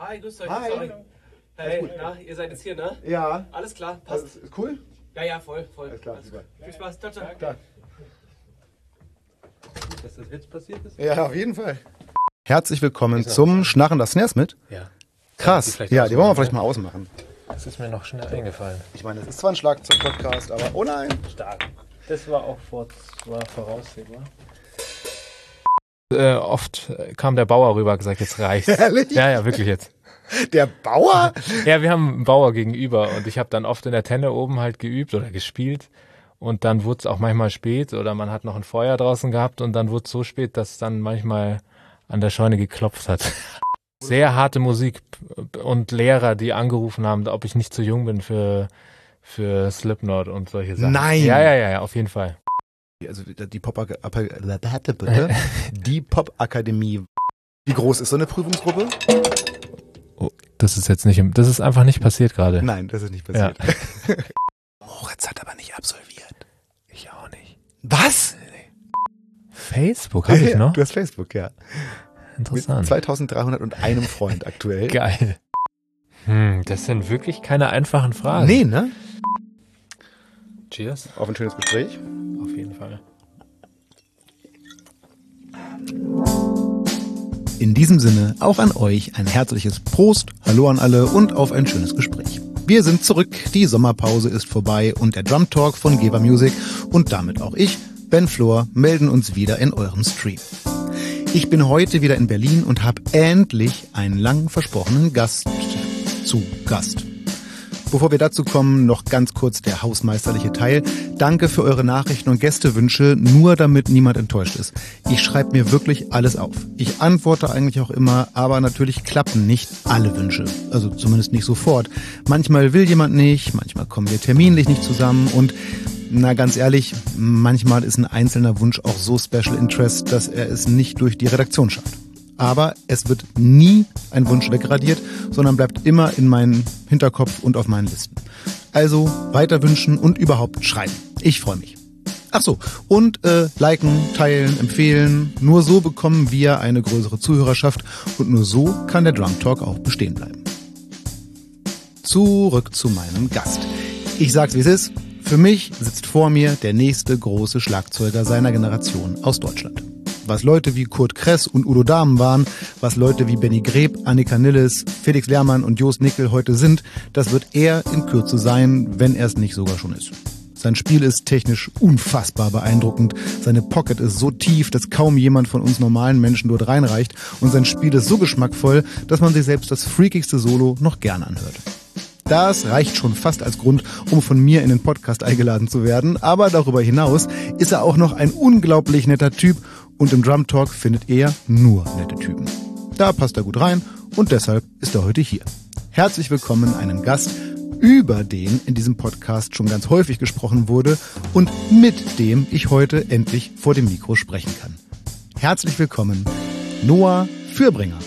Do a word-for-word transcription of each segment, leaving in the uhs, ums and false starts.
Hi, grüßt euch. Hi. Sorry. Hey, na, ihr seid jetzt hier, ne? Ja. Alles klar, passt. Also, ist cool? Ja, ja, voll, voll. Alles klar, Alles super. Viel Spaß, ciao, ciao. Klar. Dass das jetzt passiert ist? Ja, auf jeden Fall. Herzlich willkommen zum Schnarren das Snares mit. Ja. Krass. Die Ja, die wollen wir vielleicht mal ausmachen. Das ist mir noch schnell eingefallen. Ich meine, es ist zwar ein Schlagzeug-Podcast, aber oh nein. Stark. Das war auch vor, war voraussehbar. Äh, oft kam der Bauer rüber und gesagt, jetzt reicht's. Ehrlich? Ja, ja, wirklich jetzt. Der Bauer? Ja, wir haben einen Bauer gegenüber und ich habe dann oft in der Tenne oben halt geübt oder gespielt und dann wurde es auch manchmal spät oder man hat noch ein Feuer draußen gehabt und dann wurde es so spät, dass es dann manchmal an der Scheune geklopft hat. Sehr harte Musik und Lehrer, die angerufen haben, ob ich nicht zu jung bin für, für Slipknot und solche Sachen. Nein. Ja, ja, ja, ja, auf jeden Fall. Also die Pop die Pop-Akademie. Wie groß ist so eine Prüfungsgruppe? Oh, das ist jetzt nicht, im, das ist einfach nicht passiert gerade. Nein, das ist nicht passiert. Ja. Moritz hat aber nicht absolviert. Ich auch nicht. Was? Facebook habe ich noch? Du hast Facebook, ja. Interessant. Mit zweitausenddreihunderteinem Freund aktuell. Geil. Hm, das sind wirklich keine einfachen Fragen. Nee, ne? Cheers. Auf ein schönes Gespräch. Auf jeden Fall. In diesem Sinne auch an euch ein herzliches Prost, Hallo an alle und auf ein schönes Gespräch. Wir sind zurück, die Sommerpause ist vorbei und der Drum Talk von Geber Music und damit auch ich, Ben Flor, melden uns wieder in eurem Stream. Ich bin heute wieder in Berlin und habe endlich einen lang versprochenen Gast zu Gast. Bevor wir dazu kommen, noch ganz kurz der hausmeisterliche Teil. Danke für eure Nachrichten und Gästewünsche, nur damit niemand enttäuscht ist. Ich schreibe mir wirklich alles auf. Ich antworte eigentlich auch immer, aber natürlich klappen nicht alle Wünsche. Also zumindest nicht sofort. Manchmal will jemand nicht, manchmal kommen wir terminlich nicht zusammen und na ganz ehrlich, manchmal ist ein einzelner Wunsch auch so Special Interest, dass er es nicht durch die Redaktion schafft. Aber es wird nie ein Wunsch wegradiert, sondern bleibt immer in meinem Hinterkopf und auf meinen Listen. Also weiter wünschen und überhaupt schreiben. Ich freue mich. Ach so, und äh, liken, teilen, empfehlen. Nur so bekommen wir eine größere Zuhörerschaft und nur so kann der Drum Talk auch bestehen bleiben. Zurück zu meinem Gast. Ich sag's wie es ist. Für mich sitzt vor mir der nächste große Schlagzeuger seiner Generation aus Deutschland. Was Leute wie Kurt Kress und Udo Dahmen waren, was Leute wie Benny Greb, Annika Nilles, Felix Lehrmann und Jost Nickel heute sind, das wird er in Kürze sein, wenn er es nicht sogar schon ist. Sein Spiel ist technisch unfassbar beeindruckend, seine Pocket ist so tief, dass kaum jemand von uns normalen Menschen dort reinreicht und sein Spiel ist so geschmackvoll, dass man sich selbst das freakigste Solo noch gern anhört. Das reicht schon fast als Grund, um von mir in den Podcast eingeladen zu werden, aber darüber hinaus ist er auch noch ein unglaublich netter Typ und im Drum Talk findet er nur nette Typen. Da passt er gut rein und deshalb ist er heute hier. Herzlich willkommen einem Gast, über den in diesem Podcast schon ganz häufig gesprochen wurde und mit dem ich heute endlich vor dem Mikro sprechen kann. Herzlich willkommen, Noah Fürbringer.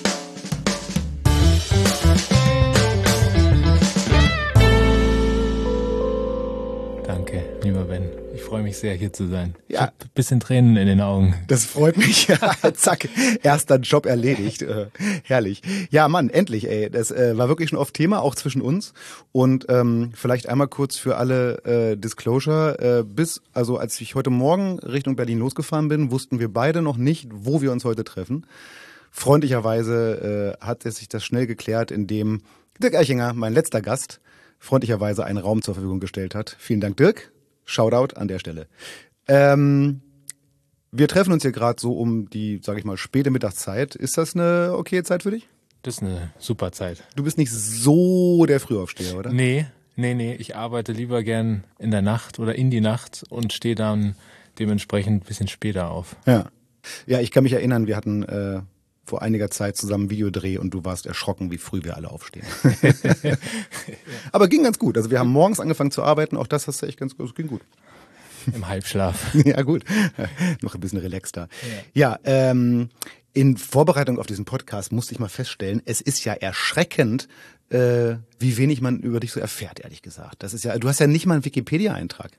Danke, lieber Ben. Ich freue mich sehr, hier zu sein. Ja. Ich habe ein bisschen Tränen in den Augen. Das freut mich. Zack, erster Job erledigt. Äh, herrlich. Ja, Mann, endlich, ey. Das äh, war wirklich schon oft Thema, auch zwischen uns. Und ähm, vielleicht einmal kurz für alle äh, Disclosure. Äh, bis, also als ich heute Morgen Richtung Berlin losgefahren bin, wussten wir beide noch nicht, wo wir uns heute treffen. Freundlicherweise äh, hat es sich das schnell geklärt, indem Dirk Eichinger, mein letzter Gast, freundlicherweise einen Raum zur Verfügung gestellt hat. Vielen Dank, Dirk. Shoutout an der Stelle. Ähm, wir treffen uns hier gerade so um die, sage ich mal, späte Mittagszeit. Ist das eine okay Zeit für dich? Das ist eine super Zeit. Du bist nicht so der Frühaufsteher, oder? Nee, nee, nee. Ich arbeite lieber gern in der Nacht oder in die Nacht und stehe dann dementsprechend ein bisschen später auf. Ja. Ja, ich kann mich erinnern, wir hatten äh, vor einiger Zeit zusammen einen Videodreh und du warst erschrocken, wie früh wir alle aufstehen. Aber ging ganz gut. Also wir haben morgens angefangen zu arbeiten, auch das hast du echt ganz gut, ging gut. Im Halbschlaf. Ja, gut. Noch ein bisschen relaxter. Ja, ja ähm, in Vorbereitung auf diesen Podcast musste ich mal feststellen, es ist ja erschreckend, äh, wie wenig man über dich so erfährt, ehrlich gesagt. Das ist ja, du hast ja nicht mal einen Wikipedia-Eintrag.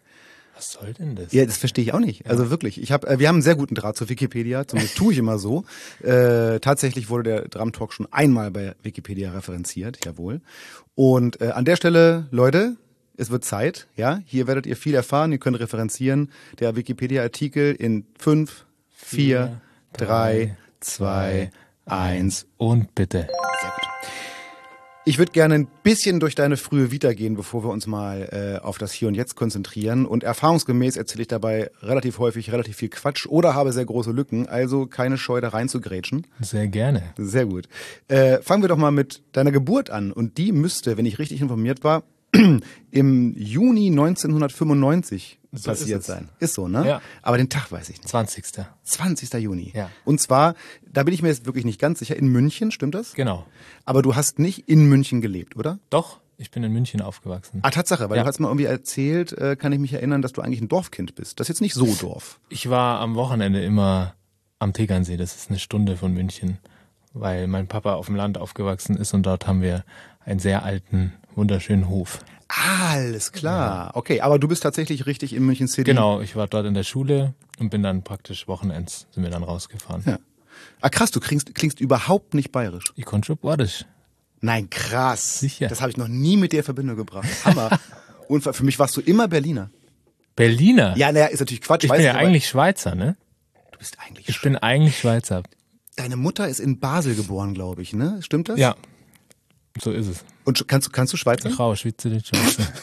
Was soll denn das? Ja, das verstehe ich auch nicht. Also wirklich. Ich hab, äh, wir haben einen sehr guten Draht zur Wikipedia. Zumindest tue ich immer so. Äh, tatsächlich wurde der Drum Talk schon einmal bei Wikipedia referenziert. Jawohl. Und äh, an der Stelle, Leute, es wird Zeit. Ja, hier werdet ihr viel erfahren. Ihr könnt referenzieren. Der Wikipedia-Artikel in fünf, vier, drei, zwei, eins. Und bitte. Sehr gut. Ich würde gerne ein bisschen durch deine frühe Vita gehen, bevor wir uns mal äh, auf das Hier und Jetzt konzentrieren. Und erfahrungsgemäß erzähle ich dabei relativ häufig relativ viel Quatsch oder habe sehr große Lücken. Also keine Scheu, da rein zu grätschen. Sehr gerne. Sehr gut. Äh, fangen wir doch mal mit deiner Geburt an. Und die müsste, wenn ich richtig informiert war, im Juni neunzehnhundertfünfundneunzig So passiert ist es. sein. Ist so, ne? Ja. Aber den Tag weiß ich nicht. zwanzigster zwanzigster Juni. Ja. Und zwar, da bin ich mir jetzt wirklich nicht ganz sicher, in München, stimmt das? Genau. Aber du hast nicht in München gelebt, oder? Doch, ich bin in München aufgewachsen. Ah, Tatsache, weil Ja. du hast mal irgendwie erzählt, äh, kann ich mich erinnern, dass du eigentlich ein Dorfkind bist. Das ist jetzt nicht so Dorf. Ich war am Wochenende immer am Tegernsee, das ist eine Stunde von München, weil mein Papa auf dem Land aufgewachsen ist und dort haben wir einen sehr alten, wunderschönen Hof. Ah, alles klar. Okay, aber du bist tatsächlich richtig in München City. Genau, ich war dort in der Schule und bin dann praktisch Wochenends, sind wir dann rausgefahren. Ja. Ah, krass, du klingst, klingst überhaupt nicht bayerisch. Ich konnte schon Bordisch. Nein, krass. Sicher. Das habe ich noch nie mit dir in Verbindung gebracht. Hammer. Und für mich warst du immer Berliner. Berliner? Ja, naja, ist natürlich Quatsch. Ich weiß bin ja aber eigentlich Schweizer, ne? Du bist eigentlich Ich bin eigentlich Schweizer. Deine Mutter ist in Basel geboren, glaube ich, ne? Stimmt das? Ja, so ist es. Und sch- kannst du, kannst du Schweizer? Grau, Schweizerdeutsch.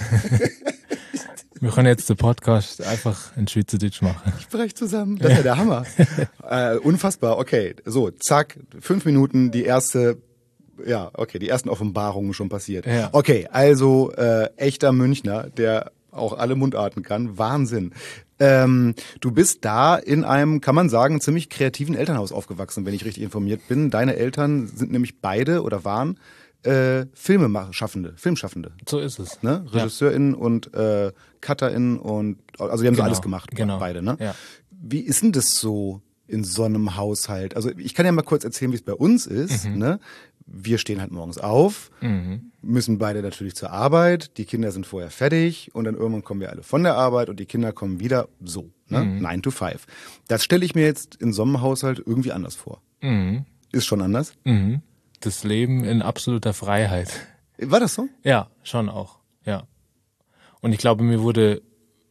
Wir können jetzt den Podcast einfach in Schweizerdeutsch machen. Brech zusammen. Das ist ja der Hammer. äh, unfassbar. Okay, so, zack, fünf Minuten, die erste, ja, okay, die ersten Offenbarungen schon passiert. Ja. Okay, also äh, echter Münchner, der auch alle Mundarten kann. Wahnsinn. Ähm, du bist da in einem, kann man sagen, ziemlich kreativen Elternhaus aufgewachsen, wenn ich richtig informiert bin. Deine Eltern sind nämlich beide oder waren äh, Filmeschaffende, Filmschaffende. So ist es. Ne? RegisseurInnen und äh, CutterInnen und also die haben so Genau, alles gemacht, genau. beide, ne? Ja. Wie ist denn das so in so einem Haushalt? Also ich kann ja mal kurz erzählen, wie es bei uns ist, Mhm. ne? Wir stehen halt morgens auf, Mhm. müssen beide natürlich zur Arbeit, die Kinder sind vorher fertig und dann irgendwann kommen wir alle von der Arbeit und die Kinder kommen wieder so, ne? Mhm. Nine to five. Das stelle ich mir jetzt in so einem Haushalt irgendwie anders vor. Mhm. Ist schon anders? Mhm. Das Leben in absoluter Freiheit. War das so? Ja, schon auch. Ja. Und ich glaube, mir wurde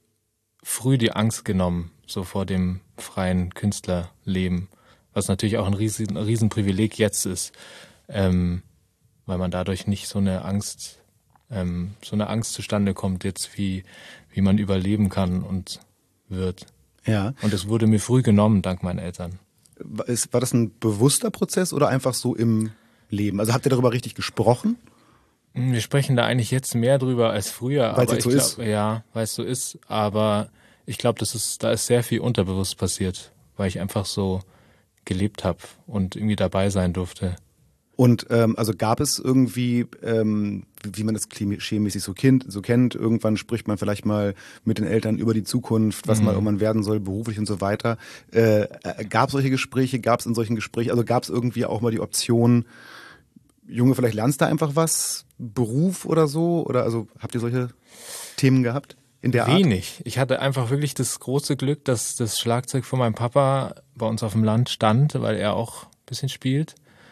früh die Angst genommen, so vor dem freien Künstlerleben, was natürlich auch ein riesen, ein Riesenprivileg jetzt ist, ähm, weil man dadurch nicht so eine Angst, ähm, so eine Angst zustande kommt jetzt, wie, wie man überleben kann und wird. Ja. Und es wurde mir früh genommen, dank meinen Eltern. War ist- war das ein bewusster Prozess oder einfach so im Leben? Also habt ihr darüber richtig gesprochen? Wir sprechen da eigentlich jetzt mehr drüber als früher. Weil's aber jetzt ich so ist? glaub, Ja, weil es so ist. Aber ich glaube, das ist, da ist sehr viel unterbewusst passiert, weil ich einfach so gelebt habe und irgendwie dabei sein durfte. Und ähm, also gab es irgendwie, ähm, wie man das klischeemäßig so, kind, so kennt, irgendwann spricht man vielleicht mal mit den Eltern über die Zukunft, was Mhm. man irgendwann werden soll, beruflich und so weiter. Äh, äh, gab es solche Gespräche, gab es in solchen Gesprächen, also gab es irgendwie auch mal die Option, Junge, vielleicht lernst du einfach was, Beruf oder so? Oder also habt ihr solche Themen gehabt in der Art? Wenig. Ich hatte einfach wirklich das große Glück, dass das Schlagzeug von meinem Papa bei uns auf dem Land stand, weil er auch ein bisschen spielt.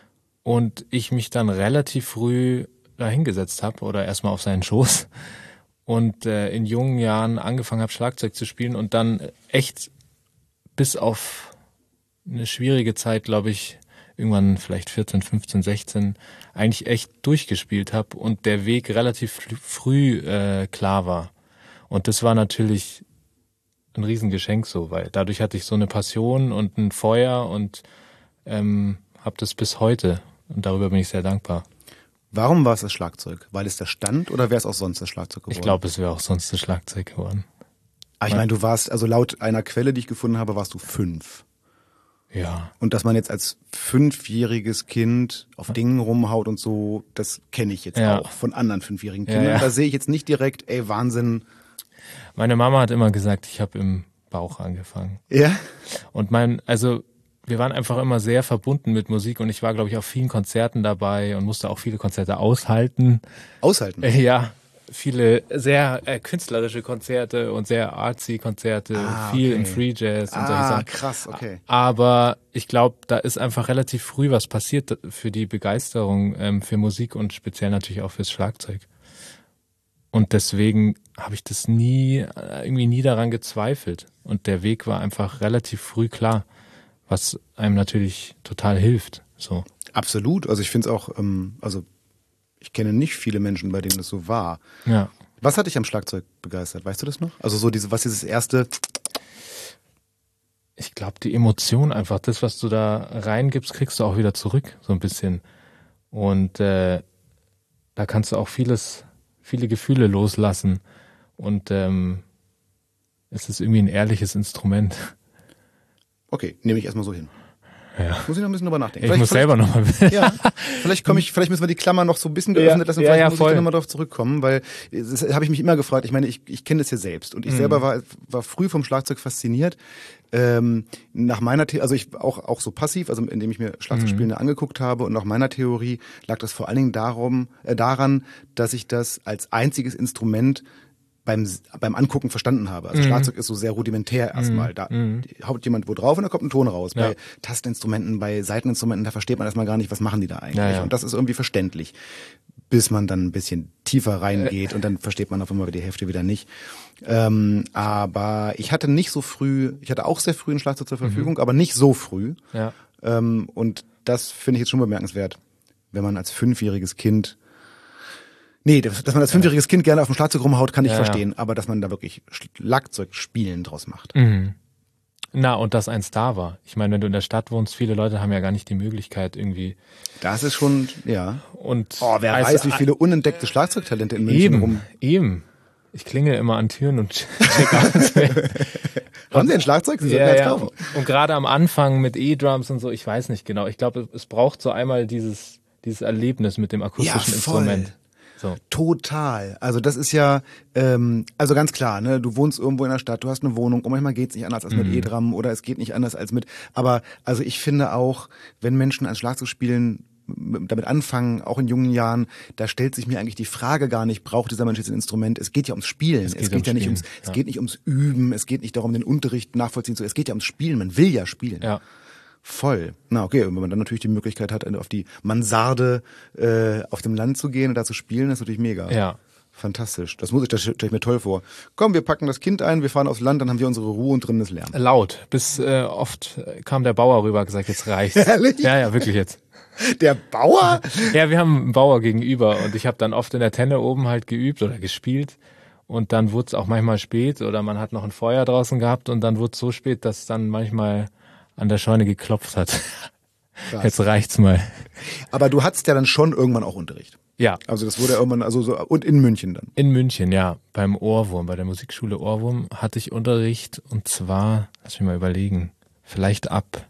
Und ich mich dann relativ früh da hingesetzt habe oder erstmal auf seinen Schoß und äh, in jungen Jahren angefangen habe, Schlagzeug zu spielen und dann echt bis auf eine schwierige Zeit, glaube ich, irgendwann vielleicht vierzehn, fünfzehn, sechzehn, eigentlich echt durchgespielt habe und der Weg relativ fl- früh äh, klar war. Und das war natürlich ein Riesengeschenk so, weil dadurch hatte ich so eine Passion und ein Feuer und ähm, habe das bis heute. Und darüber bin ich sehr dankbar. Warum war es das Schlagzeug? Weil es da stand oder wäre es auch sonst das Schlagzeug geworden? Ich glaube, es wäre auch sonst das Schlagzeug geworden. Aber ich meine, du warst, also laut einer Quelle, die ich gefunden habe, warst du fünf. Ja. Und dass man jetzt als fünfjähriges Kind auf Dingen rumhaut und so, das kenne ich jetzt Ja. auch von anderen fünfjährigen Ja, Kindern. ja. Da sehe ich jetzt nicht direkt, ey, Wahnsinn. Meine Mama hat immer gesagt, ich habe im Bauch angefangen. Ja? Und mein, also wir waren einfach immer sehr verbunden mit Musik und ich war, glaube ich, auf vielen Konzerten dabei und musste auch viele Konzerte aushalten. Aushalten. Äh, ja, viele sehr äh, künstlerische Konzerte und sehr artsy Konzerte, Ah, viel okay. im Free Jazz und solche Ah, Sachen. krass, okay. Aber ich glaube, da ist einfach relativ früh was passiert für die Begeisterung ähm, für Musik und speziell natürlich auch fürs Schlagzeug. Und deswegen habe ich das nie, äh, irgendwie nie daran gezweifelt. Und der Weg war einfach relativ früh klar, was einem natürlich total hilft. So. Absolut. Also ich finde es auch, ähm, also ich kenne nicht viele Menschen, bei denen es so war. Ja. Was hat dich am Schlagzeug begeistert? Weißt du das noch? Also so diese, was dieses erste. Ich glaube, die Emotion einfach, das, was du da reingibst, kriegst du auch wieder zurück, so ein bisschen. Und äh, da kannst du auch vieles, viele Gefühle loslassen. Und ähm, es ist irgendwie ein ehrliches Instrument. Okay, nehme ich erstmal so hin. Ja. Muss ich noch ein bisschen drüber nachdenken. Ich muss selber nochmal. Ja, vielleicht komme ich, vielleicht müssen wir die Klammer noch so ein bisschen geöffnet Ja, lassen, ja, vielleicht ja, muss voll. ich da nochmal drauf zurückkommen, weil das habe ich mich immer gefragt. Ich meine, ich, ich kenne das ja selbst und ich Mhm. selber war, war früh vom Schlagzeug fasziniert. Ähm, nach meiner The also ich auch auch so passiv, also indem ich mir Schlagzeugspielende angeguckt habe und nach meiner Theorie lag das vor allen Dingen darum, äh, daran, dass ich das als einziges Instrument beim beim Angucken verstanden habe. Also Mhm. Schlagzeug ist so sehr rudimentär erstmal. Da Mhm. haut jemand wo drauf und da kommt ein Ton raus. Ja. Bei Tasteninstrumenten, bei Saiteninstrumenten, da versteht man erstmal gar nicht, was machen die da eigentlich. Ja, ja. Und das ist irgendwie verständlich, bis man dann ein bisschen tiefer reingeht und dann versteht man auf einmal die Hälfte wieder nicht. Ähm, aber ich hatte nicht so früh, ich hatte auch sehr früh ein Schlagzeug zur Verfügung, aber nicht so früh. Ja. Ähm, und das finde ich jetzt schon bemerkenswert, wenn man als fünfjähriges Kind Nee, dass dass man als fünfjähriges Kind gerne auf dem Schlagzeug rumhaut, kann ich Ja, ja. verstehen. Aber dass man da wirklich Schlagzeugspielen draus macht. Mhm. Na, und dass ein Star war. Ich meine, wenn du in der Stadt wohnst, viele Leute haben ja gar nicht die Möglichkeit irgendwie. Das ist schon, ja. Und Oh, wer also, weiß, wie viele unentdeckte Schlagzeugtalente in München eben, rum. eben. Ich klingel immer an Türen und check aus. Haben Sie ein Schlagzeug? Sie sollten Ja, eins ja. kaufen. Und gerade am Anfang mit E-Drums und so, ich weiß nicht genau. Ich glaube, es braucht so einmal dieses, dieses Erlebnis mit dem akustischen Ja, voll. Instrument. So. Total. Also das ist ja, ähm, also ganz klar, ne, du wohnst irgendwo in der Stadt, du hast eine Wohnung und manchmal geht's nicht anders als mit E-Drum oder es geht nicht anders als mit, aber also ich finde auch, wenn Menschen an Schlagzeug spielen, m- damit anfangen, auch in jungen Jahren, da stellt sich mir eigentlich die Frage gar nicht, braucht dieser Mensch jetzt ein Instrument? Es geht ja ums Spielen. Es geht geht, ums ja nicht Spielen, ums, es ja. geht nicht ums Üben, es geht nicht darum, den Unterricht nachvollziehen zu, es geht ja ums Spielen. Man will ja spielen. Ja. Voll. Na okay, und wenn man dann natürlich die Möglichkeit hat, auf die Mansarde äh, auf dem Land zu gehen und da zu spielen, ist natürlich mega. Ja. Fantastisch. Das muss ich, das stelle ich mir toll vor. Komm, wir packen das Kind ein, wir fahren aufs Land, dann haben wir unsere Ruhe und drinnen ist Lärm. Laut. Bis äh, oft kam der Bauer rüber und gesagt, jetzt reicht's. Ehrlich? Ja, ja, wirklich jetzt. Der Bauer? Ja, wir haben einen Bauer gegenüber und ich habe dann oft in der Tenne oben halt geübt oder gespielt und dann wurde es auch manchmal spät oder man hat noch ein Feuer draußen gehabt und dann wurde es so spät, dass dann manchmal an der Scheune geklopft hat. Krass. Jetzt reicht's mal. Aber du hattest ja dann schon irgendwann auch Unterricht. Ja, Also das wurde ja irgendwann, also so, und in München dann. in München, ja, beim Ohrwurm, bei der Musikschule Ohrwurm hatte ich Unterricht und zwar, lass mich mal überlegen, vielleicht ab,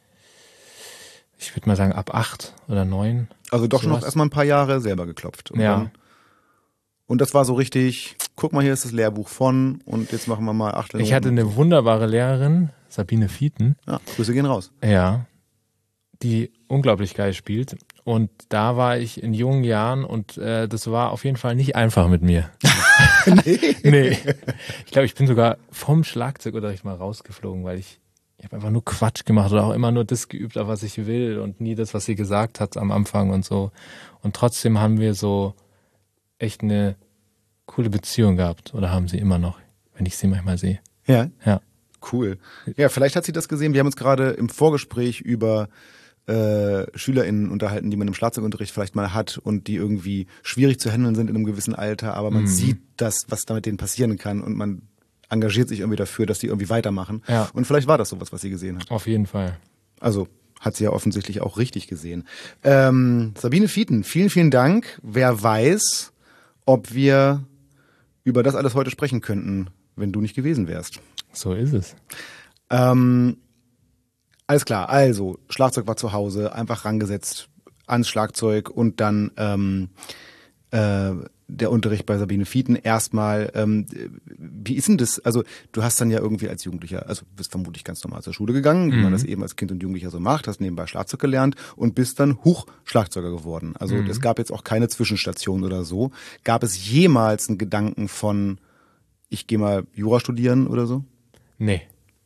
ich würde mal sagen ab acht oder neun. Also doch Sowas. noch erstmal ein paar Jahre selber geklopft. Und Ja. Dann, und das war so richtig, guck mal, hier ist das Lehrbuch von und jetzt machen wir mal acht Ich hatte eine wunderbare Lehrerin, Sabine Fieten. Ja, Grüße gehen raus. Ja, die unglaublich geil spielt. Und da war ich in jungen Jahren und äh, das war auf jeden Fall nicht einfach mit mir. nee. Nee. Ich glaube, ich bin sogar vom Schlagzeugunterricht mal rausgeflogen, weil ich, ich habe einfach nur Quatsch gemacht oder auch immer nur das geübt, auf was ich will und nie das, was sie gesagt hat am Anfang und so. Und trotzdem haben wir so echt eine coole Beziehung gehabt oder haben sie immer noch, wenn ich sie manchmal sehe. Ja. Ja. Cool. Ja, vielleicht hat sie das gesehen. Wir haben uns gerade im Vorgespräch über äh, SchülerInnen unterhalten, die man im Schlagzeugunterricht vielleicht mal hat und die irgendwie schwierig zu handeln sind in einem gewissen Alter, aber man Mhm. sieht das, was da mit denen passieren kann und man engagiert sich irgendwie dafür, dass die irgendwie weitermachen. Ja. Und vielleicht war das sowas, was sie gesehen hat. Auf jeden Fall. Also hat sie ja offensichtlich auch richtig gesehen. Ähm, Sabine Fieten, vielen, vielen Dank. Wer weiß, ob wir über das alles heute sprechen könnten, wenn du nicht gewesen wärst. So ist es. Ähm, alles klar, also Schlagzeug war zu Hause, einfach rangesetzt ans Schlagzeug und dann ähm, äh, der Unterricht bei Sabine Fieten erstmal. Ähm, wie ist denn das? Also du hast dann ja irgendwie als Jugendlicher, also bist vermutlich ganz normal zur Schule gegangen, wie Mhm. man das eben als Kind und Jugendlicher so macht, hast nebenbei Schlagzeug gelernt und bist dann Hochschlagzeuger geworden. Also Mhm. es gab jetzt auch keine Zwischenstation oder so. Gab es jemals einen Gedanken von, ich gehe mal Jura studieren oder so? Nee.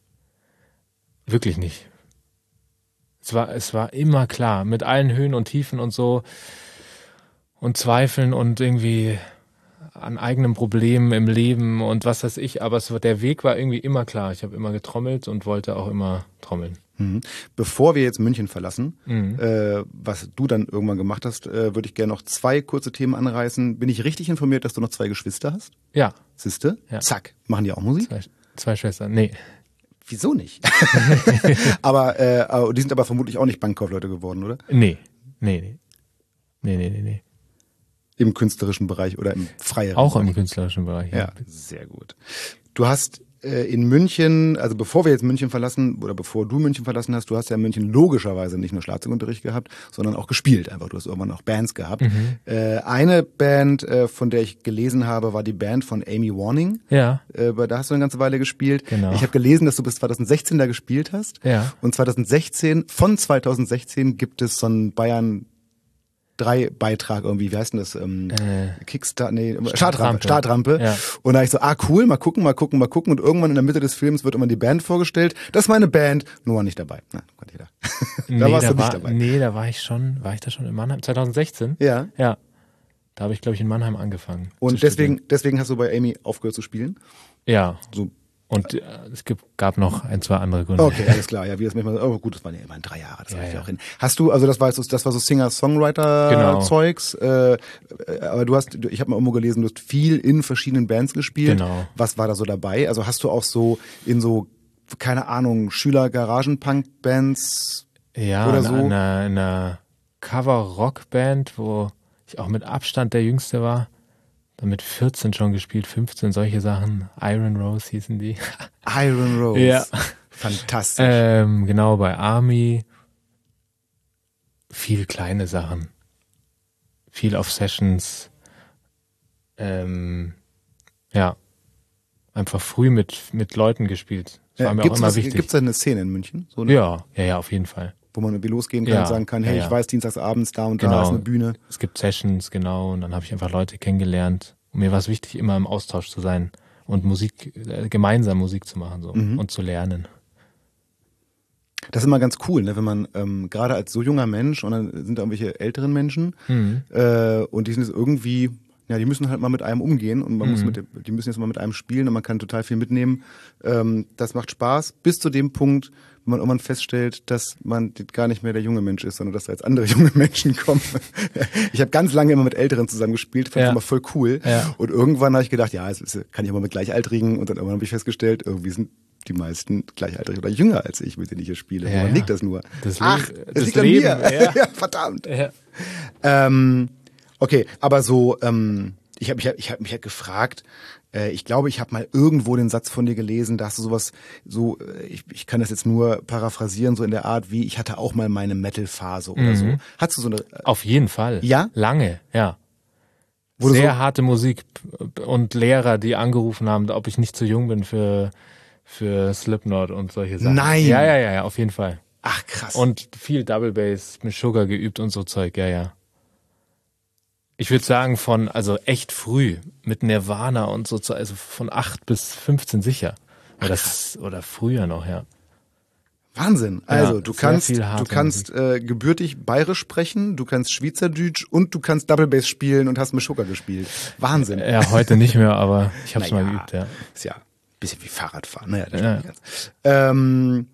Wirklich nicht. Es war, es war immer klar, mit allen Höhen und Tiefen und so und Zweifeln und irgendwie an eigenen Problemen im Leben und was weiß ich, aber es war, der Weg war irgendwie immer klar. Ich habe immer getrommelt und wollte auch immer trommeln. Mhm. Bevor wir jetzt München verlassen, Mhm. äh, was du dann irgendwann gemacht hast, äh, würde ich gerne noch zwei kurze Themen anreißen. Bin ich richtig informiert, dass du noch zwei Geschwister hast? Ja, Siehste? Ja. Zack. Machen die auch Musik? zwei, zwei Schwestern. Nee. Wieso nicht? aber äh, aber die sind aber vermutlich auch nicht Bankkaufleute geworden, oder? Nee. Nee, nee. Nee, nee, nee, nee. Im künstlerischen Bereich oder im freieren Auch Bereich. im künstlerischen Bereich. Ja, sehr gut. Du hast äh, in München, also bevor wir jetzt München verlassen oder bevor du München verlassen hast, du hast ja in München logischerweise nicht nur Schlagzeugunterricht gehabt, sondern auch gespielt einfach. Du hast irgendwann auch Bands gehabt. Mhm. Äh, eine Band, äh, von der ich gelesen habe, war die Band von Amy Warning. Ja, Äh, da hast du eine ganze Weile gespielt. Genau. Ich habe gelesen, dass du bis zwanzig sechzehn da gespielt hast. ja. Und zwanzig sechzehn, von zwanzig sechzehn gibt es so einen Bayern drei Beitrag irgendwie, wie heißt denn das? Ähm, Äh, Kickstart, nee, Startrampe. Startrampe. Startrampe. Ja. Und da ich so, ah cool, mal gucken, mal gucken, mal gucken. Und irgendwann in der Mitte des Films wird immer die Band vorgestellt. Das ist meine Band, nur nicht dabei. Na, Gott, jeder. da nee, warst da du nicht war, dabei. Nee, da war ich schon, war ich da schon in Mannheim? zwanzig sechzehn? Ja. Ja. Da habe ich, glaube ich, in Mannheim angefangen. zu Und studieren. deswegen, deswegen hast du bei Amy aufgehört zu spielen? Ja. So. Und äh, es gibt, gab noch ein, zwei andere Gründe. Okay, alles klar. Ja, wie das manchmal, oh gut, das waren ja immerhin drei Jahre, das Ja, reicht ja ja. auch hin. Hast du, also das war so, das war so Singer-Songwriter-Zeugs, äh, äh, aber du hast, du- ich habe mal irgendwo gelesen, du hast viel in verschiedenen Bands gespielt. Genau. Was war da so dabei? Also hast du auch so in so, keine Ahnung, Schüler-Garagen-Punk-Bands Ja, oder in, so? einer, in einer Cover-Rock-Band, wo ich auch mit Abstand der Jüngste war. Dann mit vierzehn schon gespielt, fünfzehn, solche Sachen. Iron Rose hießen die. Iron Rose. Ja. Fantastisch. Ähm, genau, bei Army. Viel kleine Sachen. Viel auf Sessions. Ähm, ja. Einfach früh mit, mit Leuten gespielt. Das war Ja, mir auch gibt's immer was- wichtig. Gibt's da eine Szene in München? So eine, Ja, ja, ja, auf jeden Fall. wo man irgendwie losgehen kann Ja, und sagen kann, hey, ja, ich ja. weiß, dienstagsabends da und da Genau. ist eine Bühne. Es gibt Sessions, genau, und dann habe ich einfach Leute kennengelernt. Und mir war es wichtig, immer im Austausch zu sein und Musik, äh, gemeinsam Musik zu machen so Mhm. und zu lernen. Das ist immer ganz cool, ne, wenn man ähm, gerade als so junger Mensch und dann sind da irgendwelche älteren Menschen Mhm. äh, und die sind jetzt irgendwie, ja, die müssen halt mal mit einem umgehen und man muss Mhm. mit dem, die müssen jetzt mal mit einem spielen und man kann total viel mitnehmen. Ähm, das macht Spaß bis zu dem Punkt, wenn man irgendwann feststellt, dass man gar nicht mehr der junge Mensch ist, sondern dass da jetzt andere junge Menschen kommen. Ich habe ganz lange immer mit Älteren zusammen gespielt, fand Ja. das immer voll cool. Ja. Und irgendwann habe ich gedacht, ja, es ist, kann ich immer mit Gleichaltrigen und dann irgendwann habe ich festgestellt, irgendwie sind die meisten gleichaltrig oder jünger als ich, mit denen ich hier spiele. Ja, Woran ja. liegt das nur? Das Ach, Le- es das liegt an Leben, mir. ja. Ja, verdammt. Ja. Ähm, okay, aber so, ähm, ich habe ich hab, ich hab mich halt gefragt, äh, ich glaube, ich habe mal irgendwo den Satz von dir gelesen, da hast du sowas, so, äh, ich, ich kann das jetzt nur paraphrasieren, so in der Art wie, ich hatte auch mal meine Metal-Phase oder Mhm. so. Hattest du so eine, Auf jeden Fall. Ja? Lange, ja. Wo du Sehr so- harte Musik und Lehrer, die angerufen haben, ob ich nicht zu jung bin für, für Slipknot und solche Sachen. Nein. Ja, ja, ja, ja, auf jeden Fall. ach krass. Und viel Double Bass mit Sugar geübt und so Zeug, ja, ja. Ich würde sagen von, also echt früh, mit Nirvana und so, also von acht bis fünfzehn sicher. Oder, das, oder früher noch, ja. Wahnsinn. Also, Ja, du sehr kannst, viel du harte kannst äh, gebürtig bayerisch sprechen, du kannst Schweizerdeutsch und du kannst Double Bass spielen und hast mit Sugar gespielt. Wahnsinn. Ja, heute nicht mehr, aber ich habe es Naja, mal geübt, ja. Ist ja ein bisschen wie Fahrradfahren. Naja, das Ja. stimmt nicht ganz. Ähm,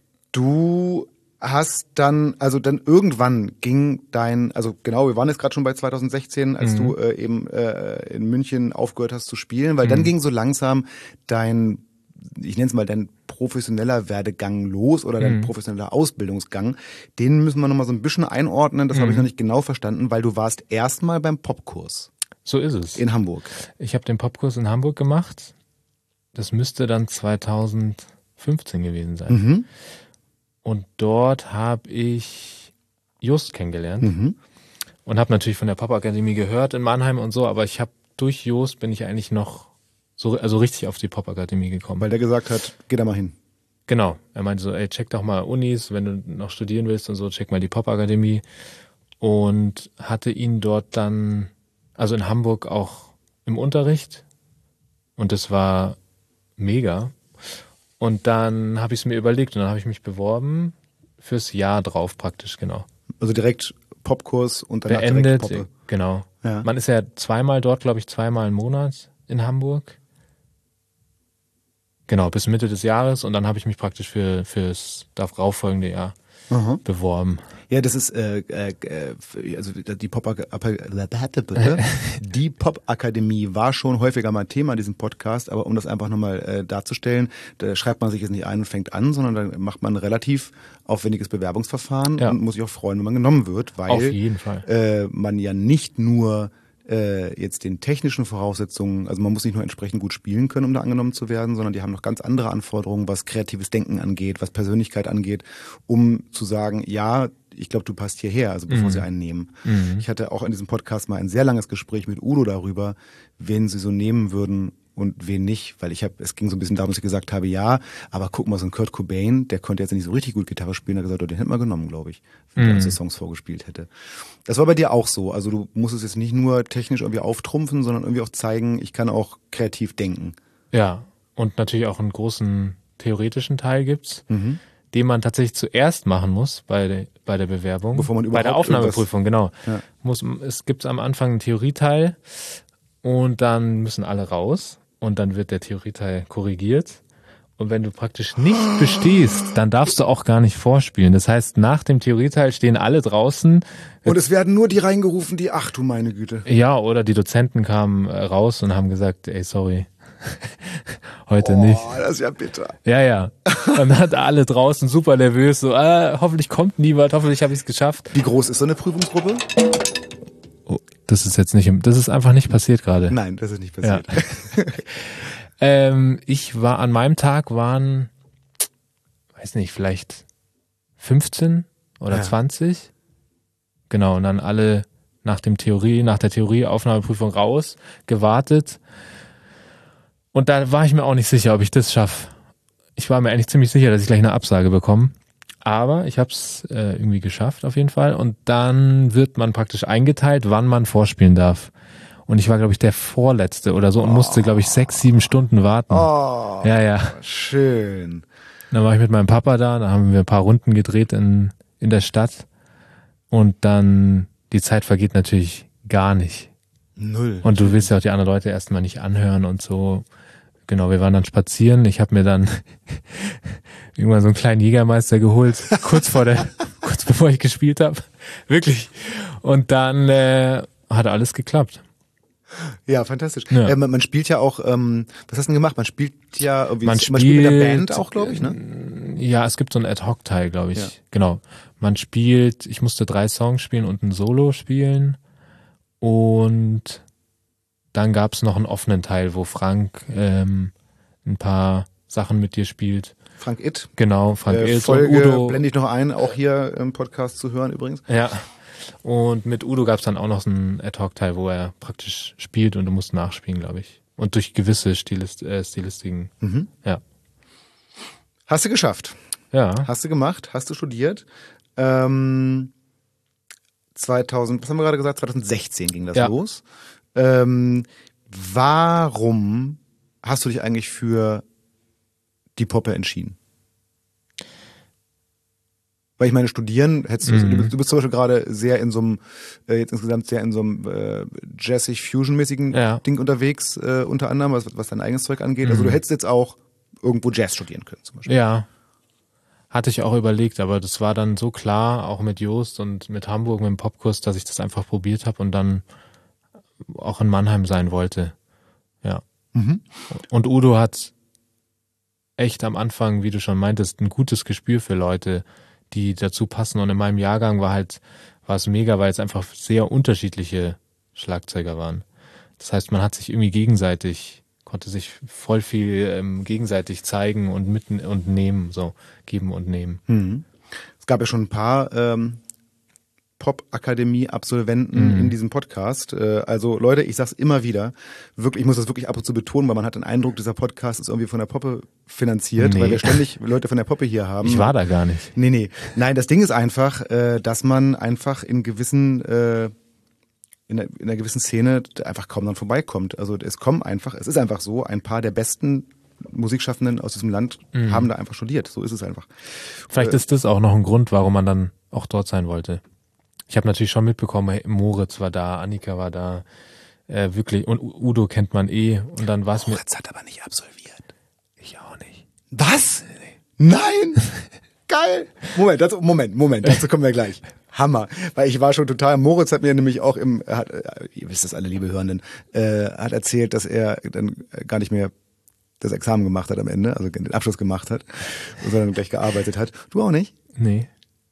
du hast dann, also dann irgendwann ging dein, also genau, wir waren jetzt gerade schon bei zwanzig sechzehn, als Mhm. du äh, eben äh, in München aufgehört hast zu spielen, weil dann Mhm. ging so langsam dein, ich nenne es mal dein professioneller Werdegang los oder dein Mhm. professioneller Ausbildungsgang. Den müssen wir nochmal so ein bisschen einordnen, das habe ich Mhm. noch nicht genau verstanden, weil du warst erstmal beim Popkurs So ist es. in Hamburg. Ich habe den Popkurs in Hamburg gemacht. Das müsste dann zweitausendfünfzehn gewesen sein. Mhm. Und dort habe ich Just kennengelernt Mhm. und habe natürlich von der Popakademie gehört in Mannheim und so, aber ich habe durch Joost bin ich eigentlich noch so, also richtig auf die Popakademie gekommen. Weil der gesagt hat, geh da mal hin. Genau. Er meinte so, ey, check doch mal Unis, wenn du noch studieren willst und so, check mal die Popakademie. Und hatte ihn dort dann, also in Hamburg auch im Unterricht. Und das war mega. Und dann habe ich es mir überlegt und dann habe ich mich beworben fürs Jahr drauf praktisch, genau. Also direkt Popkurs und danach Beendet, direkt Poppe. genau. Ja. Man ist ja zweimal dort, glaube ich, zweimal im Monat in Hamburg. Genau, bis Mitte des Jahres und dann habe ich mich praktisch für fürs darauffolgende Jahr Aha. beworben. Ja, das ist äh, äh, also die Pop die Popakademie war schon häufiger mal Thema in diesem Podcast, aber um das einfach nochmal äh, darzustellen, da schreibt man sich jetzt nicht ein und fängt an, sondern da macht man ein relativ aufwendiges Bewerbungsverfahren Ja. und muss sich auch freuen, wenn man genommen wird, weil Auf jeden Fall. Äh, man ja nicht nur äh, jetzt den technischen Voraussetzungen, also man muss nicht nur entsprechend gut spielen können, um da angenommen zu werden, sondern die haben noch ganz andere Anforderungen, was kreatives Denken angeht, was Persönlichkeit angeht, um zu sagen, ja, ich glaube, du passt hierher, also bevor Mhm. sie einen nehmen. Mhm. Ich hatte auch in diesem Podcast mal ein sehr langes Gespräch mit Udo darüber, wen sie so nehmen würden und wen nicht, weil ich habe, es ging so ein bisschen darum, dass ich gesagt habe, ja, aber guck mal, so ein Kurt Cobain, der konnte jetzt nicht so richtig gut Gitarre spielen, er hat gesagt, oh, den hätte man genommen, glaube ich, wenn der Mhm. uns die Songs vorgespielt hätte. Das war bei dir auch so, also du musst es jetzt nicht nur technisch irgendwie auftrumpfen, sondern irgendwie auch zeigen, ich kann auch kreativ denken. Ja, und natürlich auch einen großen theoretischen Teil gibt's, Mhm. den man tatsächlich zuerst machen muss bei der, bei der Bewerbung. Bevor man bei der überhaupt Aufnahmeprüfung, genau. Ja. Muss, es gibt am Anfang einen Theorieteil und dann müssen alle raus und dann wird der Theorieteil korrigiert. Und wenn du praktisch nicht bestehst, dann darfst du auch gar nicht vorspielen. Das heißt, nach dem Theorieteil stehen alle draußen. Und es werden nur die reingerufen, die, ach du meine Güte. Ja, oder die Dozenten kamen äh, raus und haben gesagt, ey, sorry, heute Oh, nicht. das ist ja bitter. Ja, ja. Und dann hat alle draußen super nervös, so, ah, hoffentlich kommt niemand, hoffentlich habe ich es geschafft. Wie groß ist so eine Prüfungsgruppe? Oh, das ist jetzt nicht, im- das ist einfach nicht passiert gerade. Nein, das ist nicht passiert. Ähm, ich war, an meinem Tag waren, weiß nicht, vielleicht fünfzehn oder Ja. zwanzig. Genau, und dann alle nach dem Theorie, nach der Theorieaufnahmeprüfung raus, gewartet. Und da war ich mir auch nicht sicher, ob ich das schaffe. Ich war mir eigentlich ziemlich sicher, dass ich gleich eine Absage bekomme. Aber ich habe es äh, irgendwie geschafft auf jeden Fall. Und dann wird man praktisch eingeteilt, wann man vorspielen darf. Und ich war, glaube ich, der Vorletzte oder so und musste, glaube ich, sechs, sieben Stunden warten. Oh, Ja, ja. schön. Dann war ich mit meinem Papa da, da haben wir ein paar Runden gedreht in, in der Stadt. Und dann, die Zeit vergeht natürlich gar nicht. Null. Und du willst ja auch die anderen Leute erstmal nicht anhören und so. Genau, wir waren dann spazieren. Ich habe mir dann irgendwann so einen kleinen Jägermeister geholt, kurz vor der, kurz bevor ich gespielt habe. Wirklich. Und dann äh, hat alles geklappt. Ja, fantastisch. Ja. Äh, man, man spielt ja auch, ähm, was hast du denn gemacht? Man spielt ja irgendwie, Man man spielt mit der spielt- Band auch, glaube ich, ne? Ja, es gibt so einen Ad-Hoc-Teil, glaube ich. Ja. Genau. Man spielt, ich musste drei Songs spielen und ein Solo spielen. Und dann gab es noch einen offenen Teil, wo Frank ähm, ein paar Sachen mit dir spielt. Frank Itt. Genau, Frank Äh, Ilz Folge und Udo. blende ich noch ein, auch hier im Podcast zu hören übrigens. Ja. Und mit Udo gab es dann auch noch so einen Ad-Hoc-Teil, wo er praktisch spielt und du musst nachspielen, glaube ich. Und durch gewisse Stilist äh, Stilistiken. Mhm. Ja. Hast du geschafft. Ja. Hast du gemacht, hast du studiert. Ähm, zweitausend, was haben wir gerade gesagt? zwanzig sechzehn ging das Ja. los. Ähm, warum hast du dich eigentlich für die Poppe entschieden? Weil ich meine, studieren, hättest du, Mhm. du, bist, du bist zum Beispiel gerade sehr in so einem, äh, jetzt insgesamt sehr in so einem äh, jazzig-fusion-mäßigen Ja. Ding unterwegs, äh, unter anderem, was, was dein eigenes Zeug angeht. Also Mhm. du hättest jetzt auch irgendwo Jazz studieren können zum Beispiel. Ja. Hatte ich auch überlegt, aber das war dann so klar, auch mit Joost und mit Hamburg, mit dem Popkurs, dass ich das einfach probiert habe und dann auch in Mannheim sein wollte. Ja. Mhm. Und Udo hat echt am Anfang, wie du schon meintest, ein gutes Gespür für Leute, die dazu passen. Und in meinem Jahrgang war halt, war es mega, weil es einfach sehr unterschiedliche Schlagzeuger waren. Das heißt, man hat sich irgendwie gegenseitig, konnte sich voll viel ähm, gegenseitig zeigen und mitten und nehmen, so geben und nehmen. Mhm. Es gab ja schon ein paar ähm, Pop-Akademie-Absolventen Mhm. in diesem Podcast. Äh, also Leute, ich sag's immer wieder, wirklich, ich muss das wirklich ab und zu betonen, weil man hat den Eindruck, dieser Podcast ist irgendwie von der Poppe finanziert, Nee. weil wir ständig Leute von der Poppe hier haben. Ich war da gar nicht. Nee, nee. Nein, das Ding ist einfach, äh, dass man einfach in gewissen, äh, in, einer, in einer gewissen Szene einfach kaum dran vorbeikommt. Also es kommen einfach, es ist einfach so, ein paar der besten Musikschaffenden aus diesem Land Mhm. haben da einfach studiert. So ist es einfach. Vielleicht Äh, ist das auch noch ein Grund, warum man dann auch dort sein wollte. Ich habe natürlich schon mitbekommen, hey, Moritz war da, Annika war da, äh, wirklich, und U- Udo kennt man eh. Und dann war es mir... Moritz hat aber nicht absolviert. Ich auch nicht. Was? Nein! Geil! Moment, dazu, Moment, Moment, dazu kommen wir gleich. Hammer. Weil ich war schon total, Moritz hat mir nämlich auch im, hat, äh, ihr wisst das alle, liebe Hörenden, äh, hat erzählt, dass er dann gar nicht mehr das Examen gemacht hat am Ende, also den Abschluss gemacht hat, sondern gleich gearbeitet hat. Du auch nicht? Nee.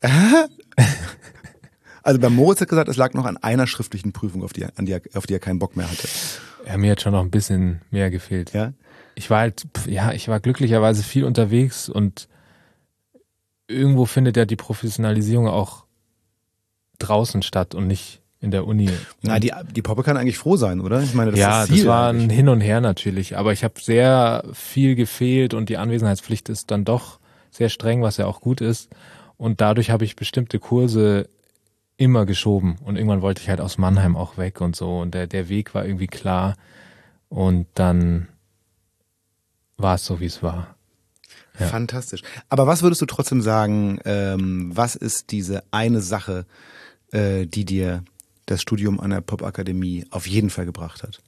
Also bei Moritz hat gesagt, es lag noch an einer schriftlichen Prüfung, auf die, er- an die, er- auf die er keinen Bock mehr hatte. Ja, mir hat schon noch ein bisschen mehr gefehlt. Ja? Ich war halt, pf, ja, ich war glücklicherweise viel unterwegs und irgendwo findet ja die Professionalisierung auch draußen statt und nicht in der Uni. Na, die, die Poppe kann eigentlich froh sein, oder? Ich meine, das ja, ist das Ziel das war ein eigentlich. Hin und Her natürlich, aber ich habe sehr viel gefehlt und die Anwesenheitspflicht ist dann doch sehr streng, was ja auch gut ist. Und dadurch habe ich bestimmte Kurse immer geschoben und irgendwann wollte ich halt aus Mannheim auch weg und so und der, der Weg war irgendwie klar und dann war es so, wie es war. Ja. Fantastisch. Aber was würdest du trotzdem sagen, ähm, was ist diese eine Sache, äh, die dir das Studium an der Popakademie auf jeden Fall gebracht hat?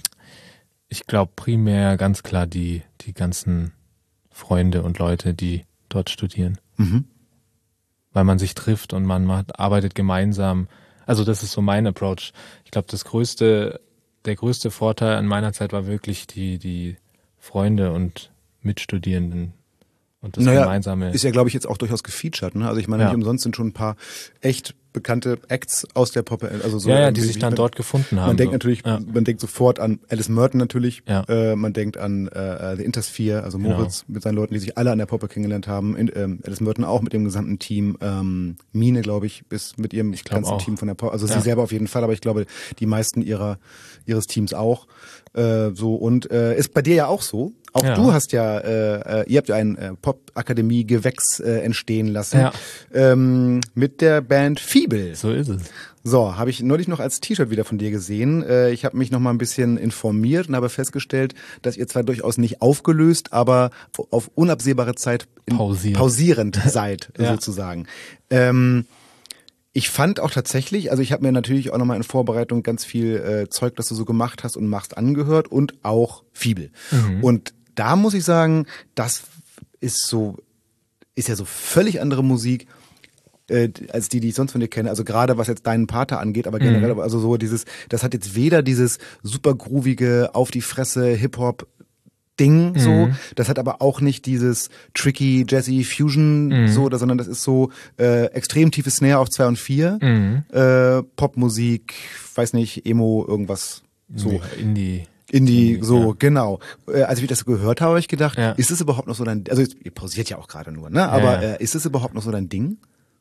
Ich glaube primär ganz klar die, die ganzen Freunde und Leute, die dort studieren. Mhm. Weil man sich trifft und man macht, arbeitet gemeinsam. Also das ist so mein Approach. Ich glaube, das größte, der größte Vorteil an meiner Zeit war wirklich die, die Freunde und Mitstudierenden und das Naja, gemeinsame. ist ja, glaube ich, jetzt auch durchaus gefeatured. Ne? Also ich meine, Ja. nicht umsonst sind schon ein paar echt bekannte Acts aus der Pop, also so ja, ja, ähm, die wie- sich wie dann man- dort gefunden haben. Man denkt so. natürlich, Ja. man denkt sofort an Alice Merton natürlich, Ja. äh, man denkt an äh, The Intersphere, also Genau. Moritz mit seinen Leuten, die sich alle an der Poppe kennengelernt haben, in, ähm, Alice Merton auch mit dem gesamten Team, ähm, Mine, glaube ich, ist mit ihrem Ich glaub ganzen auch. Team von der Poppe, also Ja. sie selber auf jeden Fall, aber ich glaube, die meisten ihrer ihres Teams auch. Äh, so und äh, ist bei dir ja auch so. Auch Ja. du hast ja, äh, äh, ihr habt ja ein äh, Pop-Akademie-Gewächs äh, entstehen lassen Ja. ähm, mit der Band Fiebel. So ist es. So, habe ich neulich noch als T-Shirt wieder von dir gesehen. Äh, ich habe mich noch mal ein bisschen informiert und habe festgestellt, dass ihr zwar durchaus nicht aufgelöst, aber auf unabsehbare Zeit in, Pausiert. pausierend seid, Ja. sozusagen. Ähm, ich fand auch tatsächlich, also ich habe mir natürlich auch nochmal in Vorbereitung ganz viel äh, Zeug, das du so gemacht hast und machst, angehört und auch Fiebel. Mhm. Und da muss ich sagen, das ist so, ist ja so völlig andere Musik äh, als die, die ich sonst von dir kenne. Also gerade was jetzt deinen Pater angeht, aber generell, Mhm. also so dieses, das hat jetzt weder dieses super groovige, auf die Fresse Hip-Hop Ding so, Mhm. das hat aber auch nicht dieses tricky Jazzy Fusion Mhm. so, da- sondern das ist so äh, extrem tiefe Snare auf zwei und vier, Mhm. äh, Popmusik, weiß nicht, Emo, irgendwas so. Ja, Indie. Indie, Indie, so, ja. genau. Äh, als ich das so gehört habe, habe ich gedacht, Ja. ist es überhaupt noch so dein, also jetzt, ihr pausiert ja auch gerade nur, ne? Aber ja. Äh, ist es überhaupt noch so dein Ding?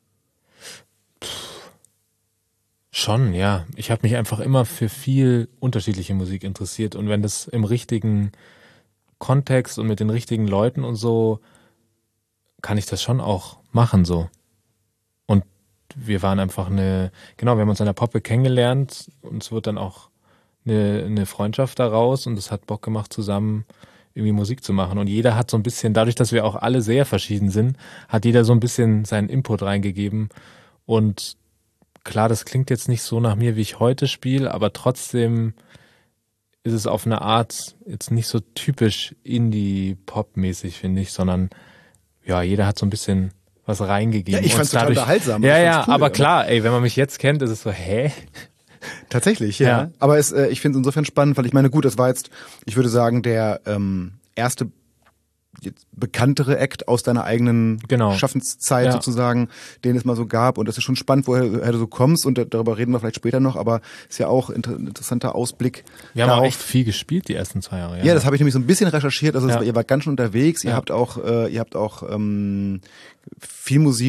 Schon, ja. Ich habe mich einfach immer für viel unterschiedliche Musik interessiert und wenn das im richtigen Kontext und mit den richtigen Leuten und so, kann ich das schon auch machen so. Und wir waren einfach eine, genau, wir haben uns an der Poppe kennengelernt und es wird dann auch eine, eine Freundschaft daraus und es hat Bock gemacht, zusammen irgendwie Musik zu machen. Und jeder hat so ein bisschen, dadurch, dass wir auch alle sehr verschieden sind, hat jeder so ein bisschen seinen Input reingegeben. Und klar, das klingt jetzt nicht so nach mir, wie ich heute spiele, aber trotzdem ist es auf eine Art jetzt nicht so typisch Indie-Pop-mäßig, finde ich, sondern ja, jeder hat so ein bisschen was reingegeben. Ja, ich Und fand's total dadurch- unterhaltsam. Ja, Ich ja, fand's cool, aber aber- klar, ey, wenn man mich jetzt kennt, ist es so, hä? Tatsächlich, ja. Ja. Aber es, äh, ich finde es insofern spannend, weil ich meine, gut, das war jetzt, ich würde sagen, der ähm, erste jetzt bekanntere Act aus deiner eigenen Genau. Schaffenszeit Ja. sozusagen, den es mal so gab. Und das ist schon spannend, woher, woher du so kommst. Und da- darüber reden wir vielleicht später noch. Aber ist ja auch inter interessanter Ausblick. Wir haben auch darauf. echt viel gespielt die ersten zwei Jahre. Ja, das habe ich nämlich so ein bisschen recherchiert. Also es Ja. war, ihr wart ganz schön unterwegs. Ihr Ja. habt auch, äh, ihr habt auch ähm, viel Musik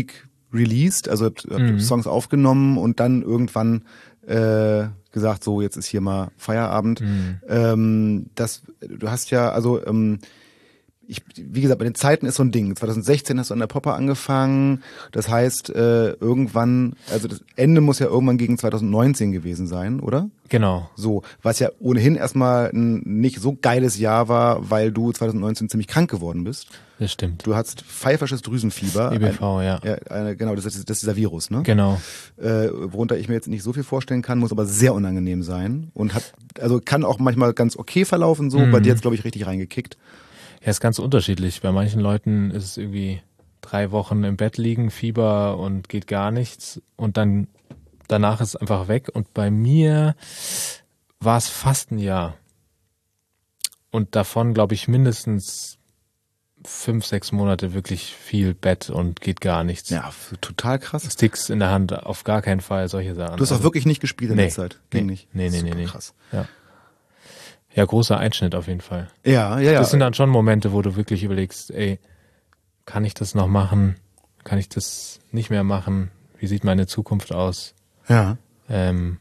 released, also habt, habt Mhm. Songs aufgenommen und dann irgendwann äh, gesagt, so jetzt ist hier mal Feierabend. Mhm. Ähm, das, du hast ja, also ähm, ich, wie gesagt, bei den Zeiten ist so ein Ding. zwanzig sechzehn hast du an der Popper angefangen. Das heißt, äh, irgendwann, also das Ende muss ja irgendwann gegen zwanzig neunzehn gewesen sein, oder? Genau. So, was ja ohnehin erstmal ein nicht so geiles Jahr war, weil du zwanzig neunzehn ziemlich krank geworden bist. Das stimmt. Du hattest pfeifersches Drüsenfieber. E B V, ein, ja. ja eine, genau, das ist, das ist dieser Virus, ne? Genau. Äh, worunter ich mir jetzt nicht so viel vorstellen kann, muss aber sehr unangenehm sein und hat, also kann auch manchmal ganz okay verlaufen, so. Mhm. Bei dir jetzt glaube ich richtig reingekickt. Ja, ist ganz unterschiedlich. Bei manchen Leuten ist es irgendwie drei Wochen im Bett liegen, Fieber und geht gar nichts und dann danach ist es einfach weg. Und bei mir war es fast ein Jahr. Und davon, glaube ich, mindestens fünf, sechs Monate wirklich viel Bett und geht gar nichts. Ja, f- total krass. Sticks in der Hand, auf gar keinen Fall, solche Sachen. Du hast auch Also, wirklich nicht gespielt in nee, der Zeit. Ging nee, nicht. nee, nee, Super nee, nee. krass. Ja. ja, großer Einschnitt auf jeden Fall. Ja, ja, ja. Das sind dann schon Momente, wo du wirklich überlegst, ey, kann ich das noch machen? Kann ich das nicht mehr machen? Wie sieht meine Zukunft aus? ja. Ähm,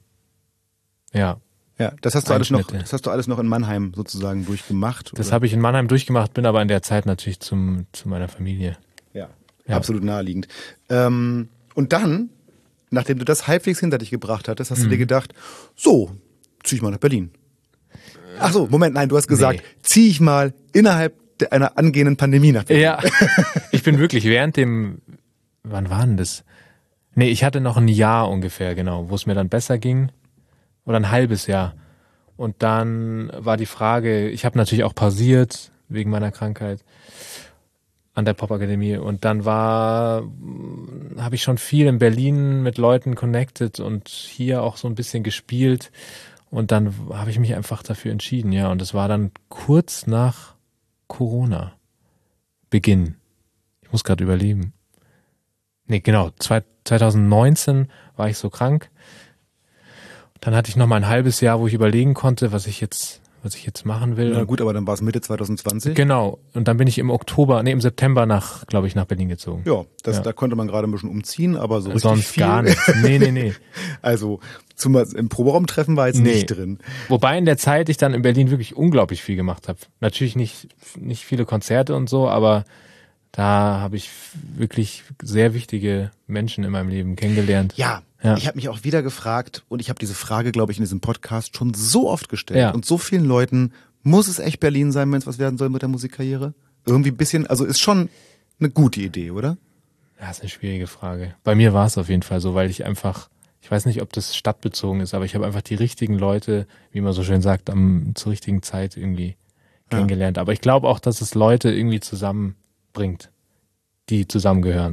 ja, Ja, das hast du alles noch, Einschnitte. das hast du alles noch in Mannheim sozusagen durchgemacht. das oder? habe ich in Mannheim durchgemacht, bin aber in der Zeit natürlich zum zu meiner Familie. Ja, Ja. absolut naheliegend. Ähm, und dann, nachdem du das halbwegs hinter dich gebracht hattest, hast du dir Mhm. gedacht, so, zieh ich mal nach Berlin. Ach so, Moment, nein, du hast gesagt, Nee. zieh ich mal innerhalb der, einer angehenden Pandemie nach Berlin. Ja, ich bin wirklich während dem, wann war denn das? Nee, ich hatte noch ein Jahr ungefähr, genau, wo es mir dann besser ging. Oder ein halbes Jahr. Und dann war die Frage, ich habe natürlich auch pausiert wegen meiner Krankheit an der Popakademie. Und dann war, habe ich schon viel in Berlin mit Leuten connected und hier auch so ein bisschen gespielt. Und dann habe ich mich einfach dafür entschieden, ja. Und es war dann kurz nach Corona. Beginn. Ich muss gerade überleben. Nee, genau. zwei- zwanzig neunzehn war ich so krank. Dann hatte ich noch mal ein halbes Jahr, wo ich überlegen konnte, was ich jetzt, was ich jetzt machen will. Na Und gut, aber dann war es Mitte zwanzig zwanzig. genau. Und dann bin ich im Oktober, nee, im September nach, glaube ich, nach Berlin gezogen. Ja, das, Ja. da konnte man gerade ein bisschen umziehen, aber so richtig Sonst viel. gar nichts. Nee, nee, nee. Also zum, im Proberaumtreffen war jetzt Nee. nicht drin. Wobei in der Zeit ich dann in Berlin wirklich unglaublich viel gemacht habe. Natürlich nicht, nicht viele Konzerte und so, aber da habe ich wirklich sehr wichtige Menschen in meinem Leben kennengelernt. Ja, Ja. ich habe mich auch wieder gefragt und ich habe diese Frage, glaube ich, in diesem Podcast schon so oft gestellt Ja. und so vielen Leuten, muss es echt Berlin sein, wenn es was werden soll mit der Musikkarriere? Irgendwie ein bisschen, also ist schon eine gute Idee, oder? Ja, ist eine schwierige Frage. Bei mir war es auf jeden Fall so, weil ich einfach, ich weiß nicht, ob das stadtbezogen ist, aber ich habe einfach die richtigen Leute, wie man so schön sagt, am, zur richtigen Zeit irgendwie Ja. kennengelernt. Aber ich glaube auch, dass es Leute irgendwie zusammenbringt, die zusammengehören.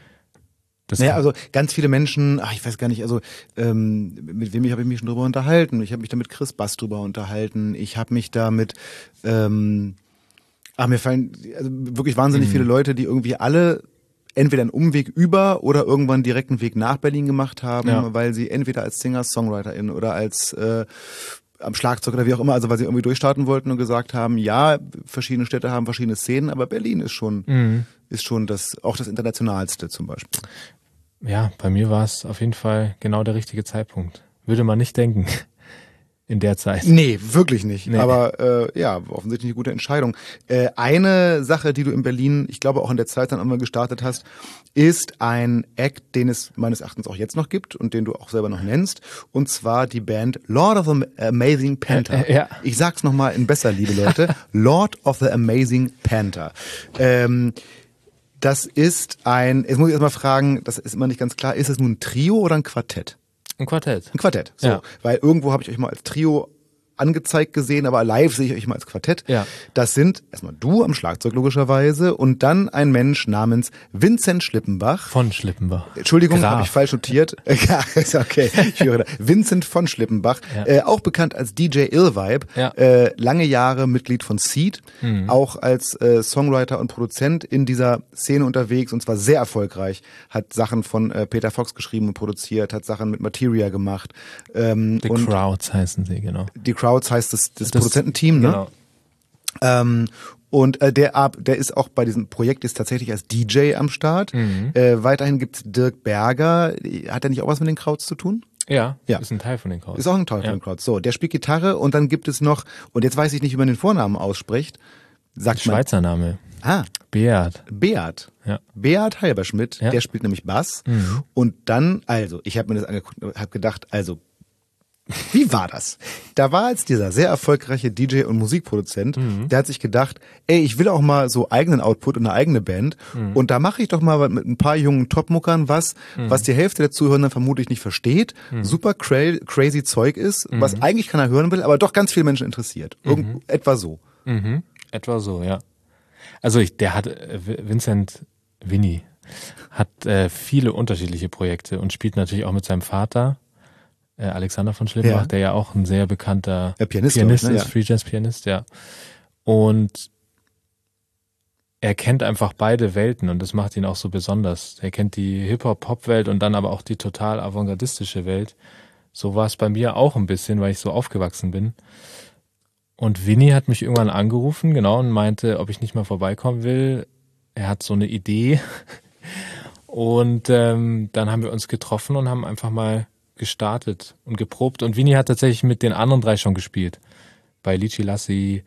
Das Naja, also ganz viele Menschen, ach, ich weiß gar nicht, also ähm, mit wem habe ich mich schon drüber unterhalten? Ich habe mich da mit Chris Bass drüber unterhalten. Ich habe mich da mit, ähm, ach, mir fallen also wirklich wahnsinnig Mhm. viele Leute, die irgendwie alle entweder einen Umweg über oder irgendwann direkt einen Weg nach Berlin gemacht haben, Ja. weil sie entweder als Singer, Songwriterin oder als äh, am Schlagzeug oder wie auch immer, also weil sie irgendwie durchstarten wollten und gesagt haben, ja, verschiedene Städte haben verschiedene Szenen, aber Berlin ist schon, Mhm. ist schon das, auch das internationalste zum Beispiel. Ja, bei mir war es auf jeden Fall genau der richtige Zeitpunkt. Würde man nicht denken in der Zeit. Nee, wirklich nicht. Nee. Aber äh, ja, offensichtlich eine gute Entscheidung. Äh, eine Sache, die du in Berlin, ich glaube auch in der Zeit dann einmal gestartet hast, ist ein Act, den es meines Erachtens auch jetzt noch gibt und den du auch selber noch nennst. Und zwar die Band Lord of the Amazing Panther. Äh, äh, ja. Ich sag's nochmal in besser, liebe Leute. Lord of the Amazing Panther. Ähm, das ist ein, jetzt muss ich erstmal fragen, das ist immer nicht ganz klar, ist es nun ein Trio oder ein Quartett? Ein Quartett. Ein Quartett, so. Ja. Weil irgendwo habe ich euch mal als Trio angezeigt gesehen, aber live sehe ich euch mal als Quartett. Ja. Das sind erstmal du am Schlagzeug logischerweise und dann ein Mensch namens Vincent Schlippenbach. Von Schlippenbach. Entschuldigung, Graf. habe ich falsch notiert. Ja, ist okay. Ich höre da. Vincent von Schlippenbach, Ja. äh, auch bekannt als D J Illvibe, Ja. äh, lange Jahre Mitglied von Seed, Mhm. auch als äh, Songwriter und Produzent in dieser Szene unterwegs und zwar sehr erfolgreich. Hat Sachen von äh, Peter Fox geschrieben und produziert, hat Sachen mit Materia gemacht. Ähm, The und Crowds heißen sie, genau. die Crowds heißt das, das, Das- Produzententeam, ne? Genau. Ähm, Und äh, der ab, der ist auch bei diesem Projekt jetzt tatsächlich als D J am Start. Mhm. Äh, weiterhin gibt's Dirk Berger. Hat er nicht auch was mit den Krauts zu tun? Ja, Ja. ist ein Teil von den Krauts. Ist auch ein Teil von Ja. den Krauts. So, der spielt Gitarre und dann gibt es noch, und jetzt weiß ich nicht, wie man den Vornamen ausspricht. Sagt man, Schweizer Name. ah, Beat. Beat. Ja. Beat Halberschmidt, Ja. der spielt nämlich Bass. Mhm. Und dann, also, ich habe mir das angeguckt und habe gedacht, also, wie war das? Da war jetzt dieser sehr erfolgreiche D J und Musikproduzent, Mhm. der hat sich gedacht, ey, ich will auch mal so eigenen Output und eine eigene Band Mhm. und da mache ich doch mal mit ein paar jungen Topmuckern was, Mhm. was die Hälfte der Zuhörenden vermutlich nicht versteht, super cra crazy Zeug ist, Mhm. was eigentlich keiner hören will, aber doch ganz viele Menschen interessiert. Irgend, Etwa so. Mhm. Etwa so, ja. Also ich, der hat, äh, Vincent Vinny hat äh, viele unterschiedliche Projekte und spielt natürlich auch mit seinem Vater, äh, Alexander von Schlippenbach, Ja. der ja auch ein sehr bekannter Ja, Pianist, Pianist glaub ich, ne? ist, Free Jazz Pianist, ja. Und er kennt einfach beide Welten und das macht ihn auch so besonders. Er kennt die Hip-Hop-Pop-Welt und dann aber auch die total avantgardistische Welt. So war es bei mir auch ein bisschen, weil ich so aufgewachsen bin. Und Vinny hat mich irgendwann angerufen, genau, und meinte, ob ich nicht mal vorbeikommen will. Er hat so eine Idee. Und ähm, dann haben wir uns getroffen und haben einfach mal gestartet und geprobt. Und Vinny hat tatsächlich mit den anderen drei schon gespielt. Bei Lici Lassi,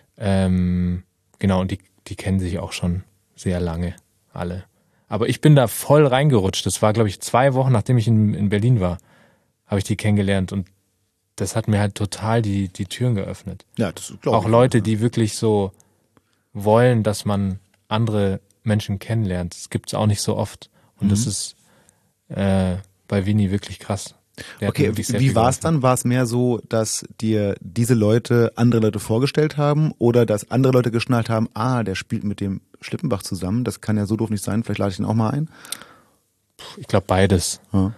ähm, genau, und die, die kennen sich auch schon sehr lange, alle. Aber ich bin da voll reingerutscht. Das war, glaube ich, zwei Wochen, nachdem ich in, in Berlin war, habe ich die kennengelernt. Und das hat mir halt total die, die Türen geöffnet. Ja, das glaube Auch Leute, die wirklich so wollen, dass man andere Menschen kennenlernt. Das gibt's auch nicht so oft. Und Mhm. das ist äh, bei Vinny wirklich krass. Der hat mir Okay, wirklich sehr wie viel war es geholfen. dann? War es mehr so, dass dir diese Leute andere Leute vorgestellt haben oder dass andere Leute geschnallt haben, ah, der spielt mit dem Schlippenbach zusammen, das kann ja so doof nicht sein, vielleicht lade ich ihn auch mal ein? Ich glaube beides. Ja.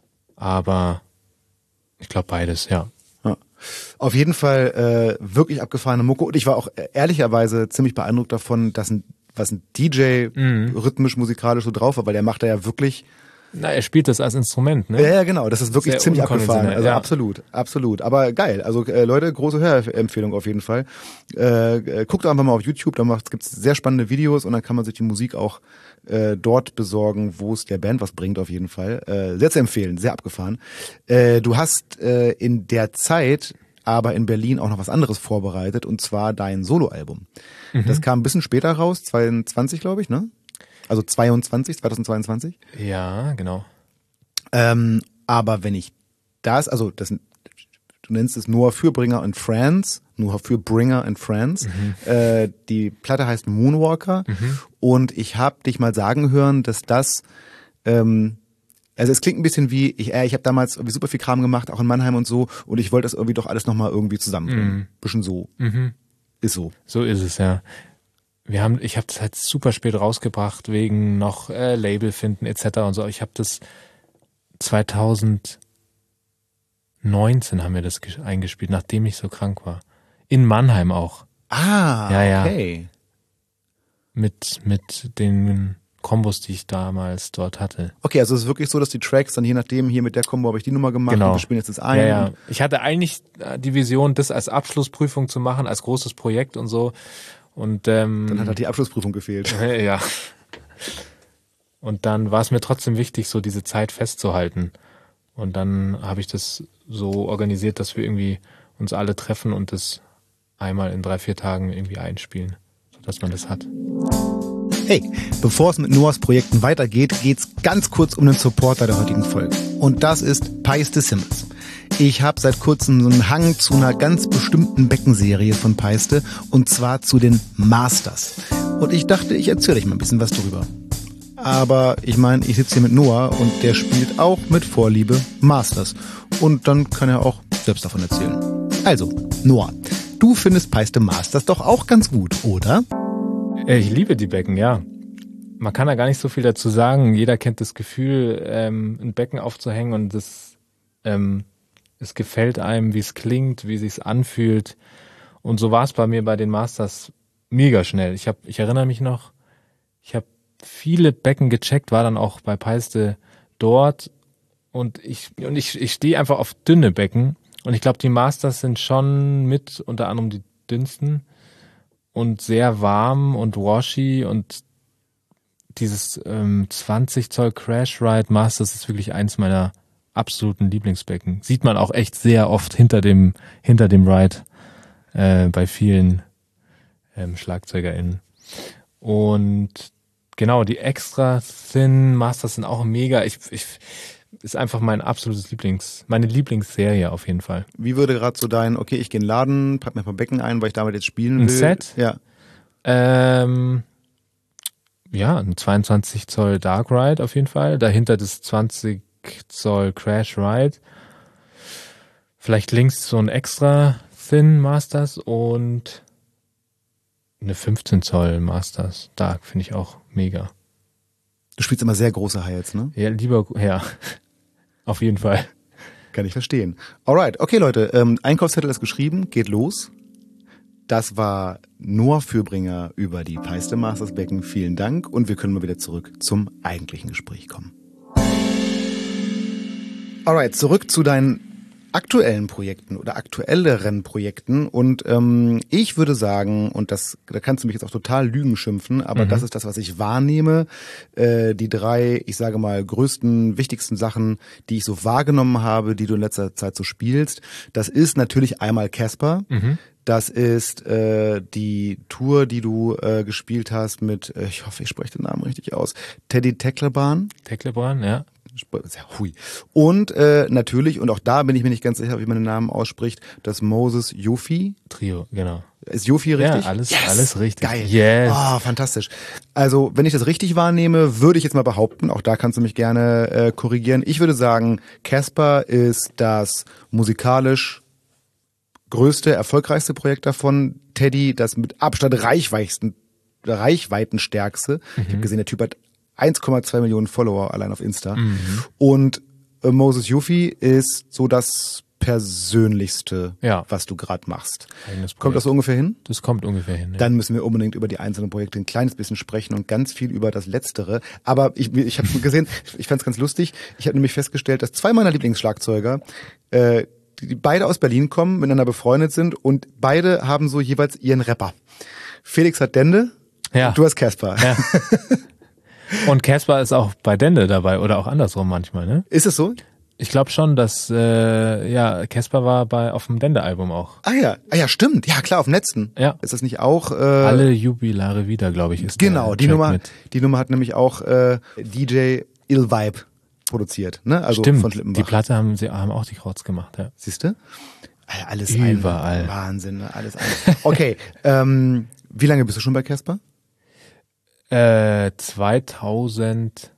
Aber ich glaube beides, ja. Ja. Auf jeden Fall äh, wirklich abgefahrene Mucke und ich war auch äh, ehrlicherweise ziemlich beeindruckt davon, dass ein, was ein D J Mhm. rhythmisch, musikalisch so drauf war, weil der macht da ja wirklich. Na, er spielt das als Instrument, ne? Ja, ja, genau, das ist wirklich Sehr ziemlich abgefahren. unkonventionell, Also ja. absolut, absolut. Aber geil. Also äh, Leute, große Hörempfehlung auf jeden Fall. Äh, äh, guckt einfach mal auf YouTube, da gibt es sehr spannende Videos und dann kann man sich die Musik auch äh, dort besorgen, wo es der Band was bringt auf jeden Fall. Äh, sehr zu empfehlen, sehr abgefahren. Äh, du hast äh, in der Zeit aber in Berlin auch noch was anderes vorbereitet und zwar dein Soloalbum. Mhm. Das kam ein bisschen später raus, zweiundzwanzig glaube ich, ne? Also zweiundzwanzig, zweitausendzweiundzwanzig. Ja, genau. Ähm, aber wenn ich das, also das, du nennst es Noah Fürbringer and Friends, Noah Fürbringer and Friends. Mhm. Äh, die Platte heißt Moonwalker Mhm. und ich habe dich mal sagen hören, dass das, ähm, also es klingt ein bisschen wie, ich, äh, ich habe damals irgendwie super viel Kram gemacht, auch in Mannheim und so, und ich wollte das irgendwie doch alles nochmal irgendwie zusammenbringen. Mhm. Bisschen so, Mhm. ist so. So ist es, ja. Wir haben, ich habe das halt super spät rausgebracht, wegen noch äh, Label finden et cetera und so. Ich habe das zweitausendneunzehn haben wir das ges- eingespielt, nachdem ich so krank war. In Mannheim auch. Ah, Ja, ja. okay. Mit, mit den Kombos, die ich damals dort hatte. Okay, also es ist wirklich so, dass die Tracks dann je nachdem, hier mit der Kombo habe ich die Nummer gemacht Genau. und wir spielen jetzt das ein. Ja, ja. und- Ich hatte eigentlich äh, die Vision, das als Abschlussprüfung zu machen, als großes Projekt und so. Und ähm, Dann hat halt die Abschlussprüfung gefehlt. ja. Und dann war es mir trotzdem wichtig, so diese Zeit festzuhalten. Und dann habe ich das so organisiert, dass wir irgendwie uns alle treffen und das einmal in drei, vier Tagen irgendwie einspielen, sodass man das hat. Hey, bevor es mit Noahs Projekten weitergeht, geht's ganz kurz um den Supporter der heutigen Folge. Und das ist Paiste Simmons. Ich habe seit kurzem so einen Hang zu einer ganz bestimmten Beckenserie von Paiste und zwar zu den Masters. Und ich dachte, ich erzähle euch mal ein bisschen was darüber. Aber ich meine, ich sitze hier mit Noah und der spielt auch mit Vorliebe Masters. Und dann kann er auch selbst davon erzählen. Also, Noah, du findest Paiste Masters doch auch ganz gut, oder? Ich liebe die Becken, ja. Man kann da gar nicht so viel dazu sagen. Jeder kennt das Gefühl, ähm, ein Becken aufzuhängen und das, ähm, es gefällt einem, wie es klingt, wie es sich anfühlt. Und so war es bei mir bei den Masters mega schnell. Ich hab, ich erinnere mich noch, ich habe viele Becken gecheckt, war dann auch bei Paiste dort und ich und ich, ich stehe einfach auf dünne Becken und ich glaube, die Masters sind schon mit unter anderem die dünnsten und sehr warm und washy und dieses ähm, zwanzig Zoll Crash Ride Masters ist wirklich eins meiner absoluten Lieblingsbecken. Sieht man auch echt sehr oft hinter dem hinter dem Ride äh, bei vielen ähm, SchlagzeugerInnen. Und genau, die Extra Thin Masters sind auch mega. Ich, ich ist einfach mein absolutes Lieblings, meine Lieblingsserie auf jeden Fall. Wie würde gerade so dein, okay, ich gehe in den Laden, pack mir ein paar Becken ein, weil ich damit jetzt spielen will. Ein Set? Ja. Ähm, ja, ein zweiundzwanzig Zoll Dark Ride auf jeden Fall. Dahinter das zwanzig Zoll Crash Ride. Vielleicht links so ein Extra Thin Masters und eine fünfzehn Zoll Masters Dark finde ich auch mega. Du spielst immer sehr große Hi-Hats, ne? Ja, lieber, ja, auf jeden Fall. Kann ich verstehen. Alright, okay Leute, ähm, Einkaufszettel ist geschrieben, geht los. Das war Noah Fürbringer über die Peiste Masters Becken. Vielen Dank und wir können mal wieder zurück zum eigentlichen Gespräch kommen. Alright, zurück zu deinen aktuellen Projekten oder aktuelleren Projekten und ähm, ich würde sagen, und das, da kannst du mich jetzt auch total Lügen schimpfen, aber mhm. das ist das, was ich wahrnehme, äh, die drei, ich sage mal, größten, wichtigsten Sachen, die ich so wahrgenommen habe, die du in letzter Zeit so spielst, das ist natürlich einmal Casper, mhm. das ist äh, die Tour, die du äh, gespielt hast mit, äh, ich hoffe, ich spreche den Namen richtig aus, Teddy Tecklebrand. Tecklebrand, ja. Hui. Und äh, natürlich, und auch da bin ich mir nicht ganz sicher, wie man den Namen ausspricht, das Moses Yofi Trio, genau. Ist Yofi richtig? Ja, alles, yes. alles richtig. Geil. Yes. Oh, fantastisch. Also, wenn ich das richtig wahrnehme, würde ich jetzt mal behaupten, auch da kannst du mich gerne äh, korrigieren, ich würde sagen, Casper ist das musikalisch größte, erfolgreichste Projekt davon. Teddy, das mit Abstand reichweitsten, reichweitenstärkste. Mhm. Ich habe gesehen, der Typ hat eins Komma zwei Millionen Follower allein auf Insta. Mhm. Und äh, Moses Yofi ist so das Persönlichste, ja. was du gerade machst. Kommt das so ungefähr hin? Das kommt ungefähr hin. Ja. Dann müssen wir unbedingt über die einzelnen Projekte ein kleines bisschen sprechen und ganz viel über das Letztere. Aber ich, ich habe gesehen, ich fand es ganz lustig, ich habe nämlich festgestellt, dass zwei meiner Lieblingsschlagzeuger, äh, die beide aus Berlin kommen, miteinander befreundet sind und beide haben so jeweils ihren Rapper. Felix hat Dende, ja. und du hast Casper. Ja. Und Casper ist auch bei Dende dabei oder auch andersrum manchmal, ne? Ist es so? Ich glaube schon, dass äh, ja Casper war bei auf dem Dende-Album auch. Ah ja, ah ja, stimmt. Ja klar, auf dem letzten. Ja. Ist das nicht auch? Äh, Alle Jubilare wieder, glaube ich, ist genau. Der die Track Nummer, mit. die Nummer hat nämlich auch äh, D J Ill Vibe produziert, ne? Also Stimmt. von Schlippenbach. Die Platte haben sie haben auch die Krauts gemacht, ja. Siehst du? Alles überall. Ein Wahnsinn, ne? Alles ein. Okay, ähm, wie lange bist du schon bei Casper? Äh, zweitausendeinundzwanzig,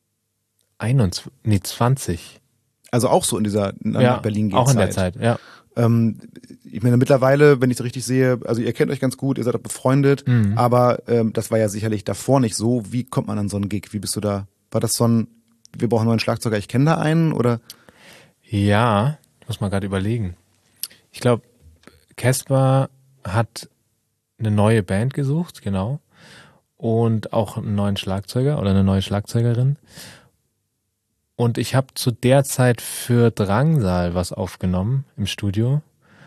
nee, zwanzig. Also auch so in dieser nach ja, Berlin geht auch in der Zeit, ja. Ähm, ich meine, mittlerweile, wenn ich es richtig sehe, also ihr kennt euch ganz gut, ihr seid auch befreundet, mhm. aber ähm, das war ja sicherlich davor nicht so. Wie kommt man an so einen Gig? Wie bist du da? War das so ein, wir brauchen einen neuen Schlagzeuger, ich kenne da einen, oder? Ja, ich muss mal gerade überlegen. Ich glaube, Casper hat eine neue Band gesucht, genau. Und auch einen neuen Schlagzeuger oder eine neue Schlagzeugerin. Und ich habe zu der Zeit für Drangsal was aufgenommen im Studio.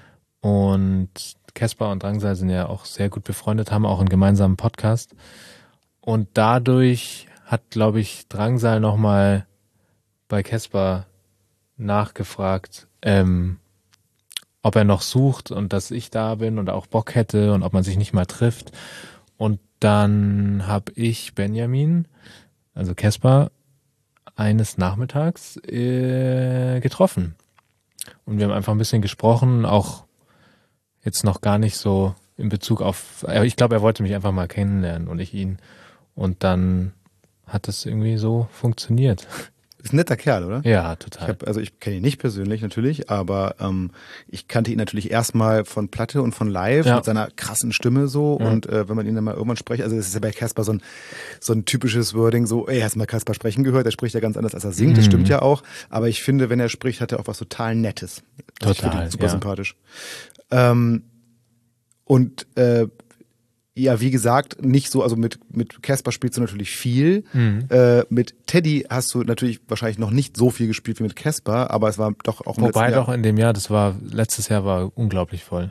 Und Casper und Drangsal sind ja auch sehr gut befreundet, haben auch einen gemeinsamen Podcast. Und dadurch hat, glaube ich, Drangsal nochmal bei Casper nachgefragt, ähm, ob er noch sucht und dass ich da bin und auch Bock hätte und ob man sich nicht mal trifft. Und dann habe ich Benjamin, also Casper, eines Nachmittags äh, getroffen. Und wir haben einfach ein bisschen gesprochen, auch jetzt noch gar nicht so in Bezug auf, ich glaube, er wollte mich einfach mal kennenlernen und ich ihn. Und dann hat es irgendwie so funktioniert. Ist ein netter Kerl, oder? Ja, total. Ich hab, also ich kenne ihn nicht persönlich natürlich, aber ähm, ich kannte ihn natürlich erstmal von Platte und von Live, ja. mit seiner krassen Stimme so. Ja. Und äh, wenn man ihn dann mal irgendwann spricht, also es ist ja bei Casper so ein so ein typisches Wording, so, ey, hast du mal Casper sprechen gehört? Der spricht ja ganz anders, als er singt, mhm. das stimmt ja auch. Aber ich finde, wenn er spricht, hat er auch was total Nettes. Also total, ich finde ihn super ja. sympathisch. Ähm, und äh, ja, wie gesagt, nicht so, also mit mit Casper spielst du natürlich viel. Mhm. Äh, mit Teddy hast du natürlich wahrscheinlich noch nicht so viel gespielt wie mit Casper, aber es war doch auch im Wobei letzten Jahr. doch in dem Jahr, das war, letztes Jahr war unglaublich voll.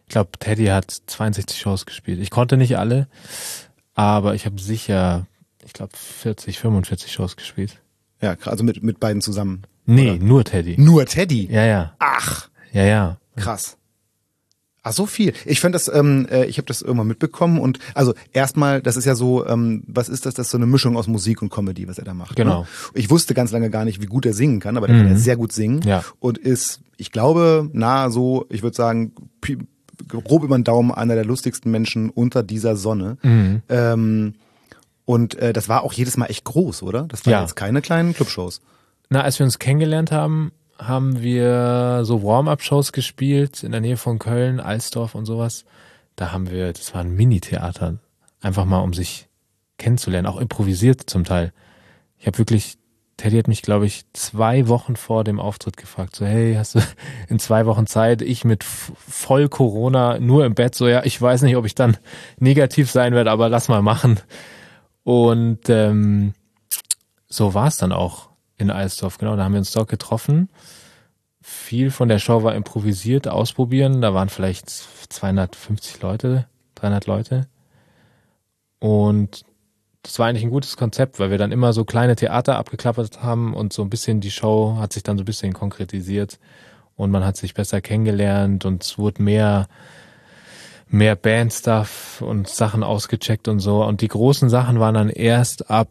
Ich glaube, Teddy hat zweiundsechzig Shows gespielt. Ich konnte nicht alle, aber ich habe sicher, ich glaube, vierzig, fünfundvierzig Shows gespielt. Ja, also mit, mit beiden zusammen. Nee, oder? Nur Teddy. Nur Teddy? Ja, ja. Ach. Ja, ja. Krass. Ach, so viel. Ich fand das, ähm, äh, ich habe das irgendwann mitbekommen und also erstmal, das ist ja so, ähm, was ist das? Das ist so eine Mischung aus Musik und Comedy, was er da macht. Genau. Ne? Ich wusste ganz lange gar nicht, wie gut er singen kann, aber der Mhm. kann ja sehr gut singen Ja. und ist, ich glaube, nahe so, ich würde sagen, pi- grob über den Daumen einer der lustigsten Menschen unter dieser Sonne. Mhm. Ähm, und äh, das war auch jedes Mal echt groß, oder? Das waren Ja. jetzt keine kleinen Clubshows. Na, als wir uns kennengelernt haben, haben wir so Warm-Up-Shows gespielt in der Nähe von Köln, Alsdorf und sowas. Da haben wir, das war ein Mini-Theater, einfach mal um sich kennenzulernen, auch improvisiert zum Teil. Ich habe wirklich, Teddy hat mich, glaube ich, zwei Wochen vor dem Auftritt gefragt, so hey, hast du in zwei Wochen Zeit? Ich mit voll Corona, nur im Bett, so ja, ich weiß nicht, ob ich dann negativ sein werde, aber lass mal machen. Und ähm, so war es dann auch. In Alsdorf, genau, da haben wir uns dort getroffen. Viel von der Show war improvisiert, ausprobieren. Da waren vielleicht zweihundertfünfzig Leute, dreihundert Leute. Und das war eigentlich ein gutes Konzept, weil wir dann immer so kleine Theater abgeklappert haben und so ein bisschen die Show hat sich dann so ein bisschen konkretisiert und man hat sich besser kennengelernt und es wurde mehr, mehr Band-Stuff und Sachen ausgecheckt und so. Und die großen Sachen waren dann erst ab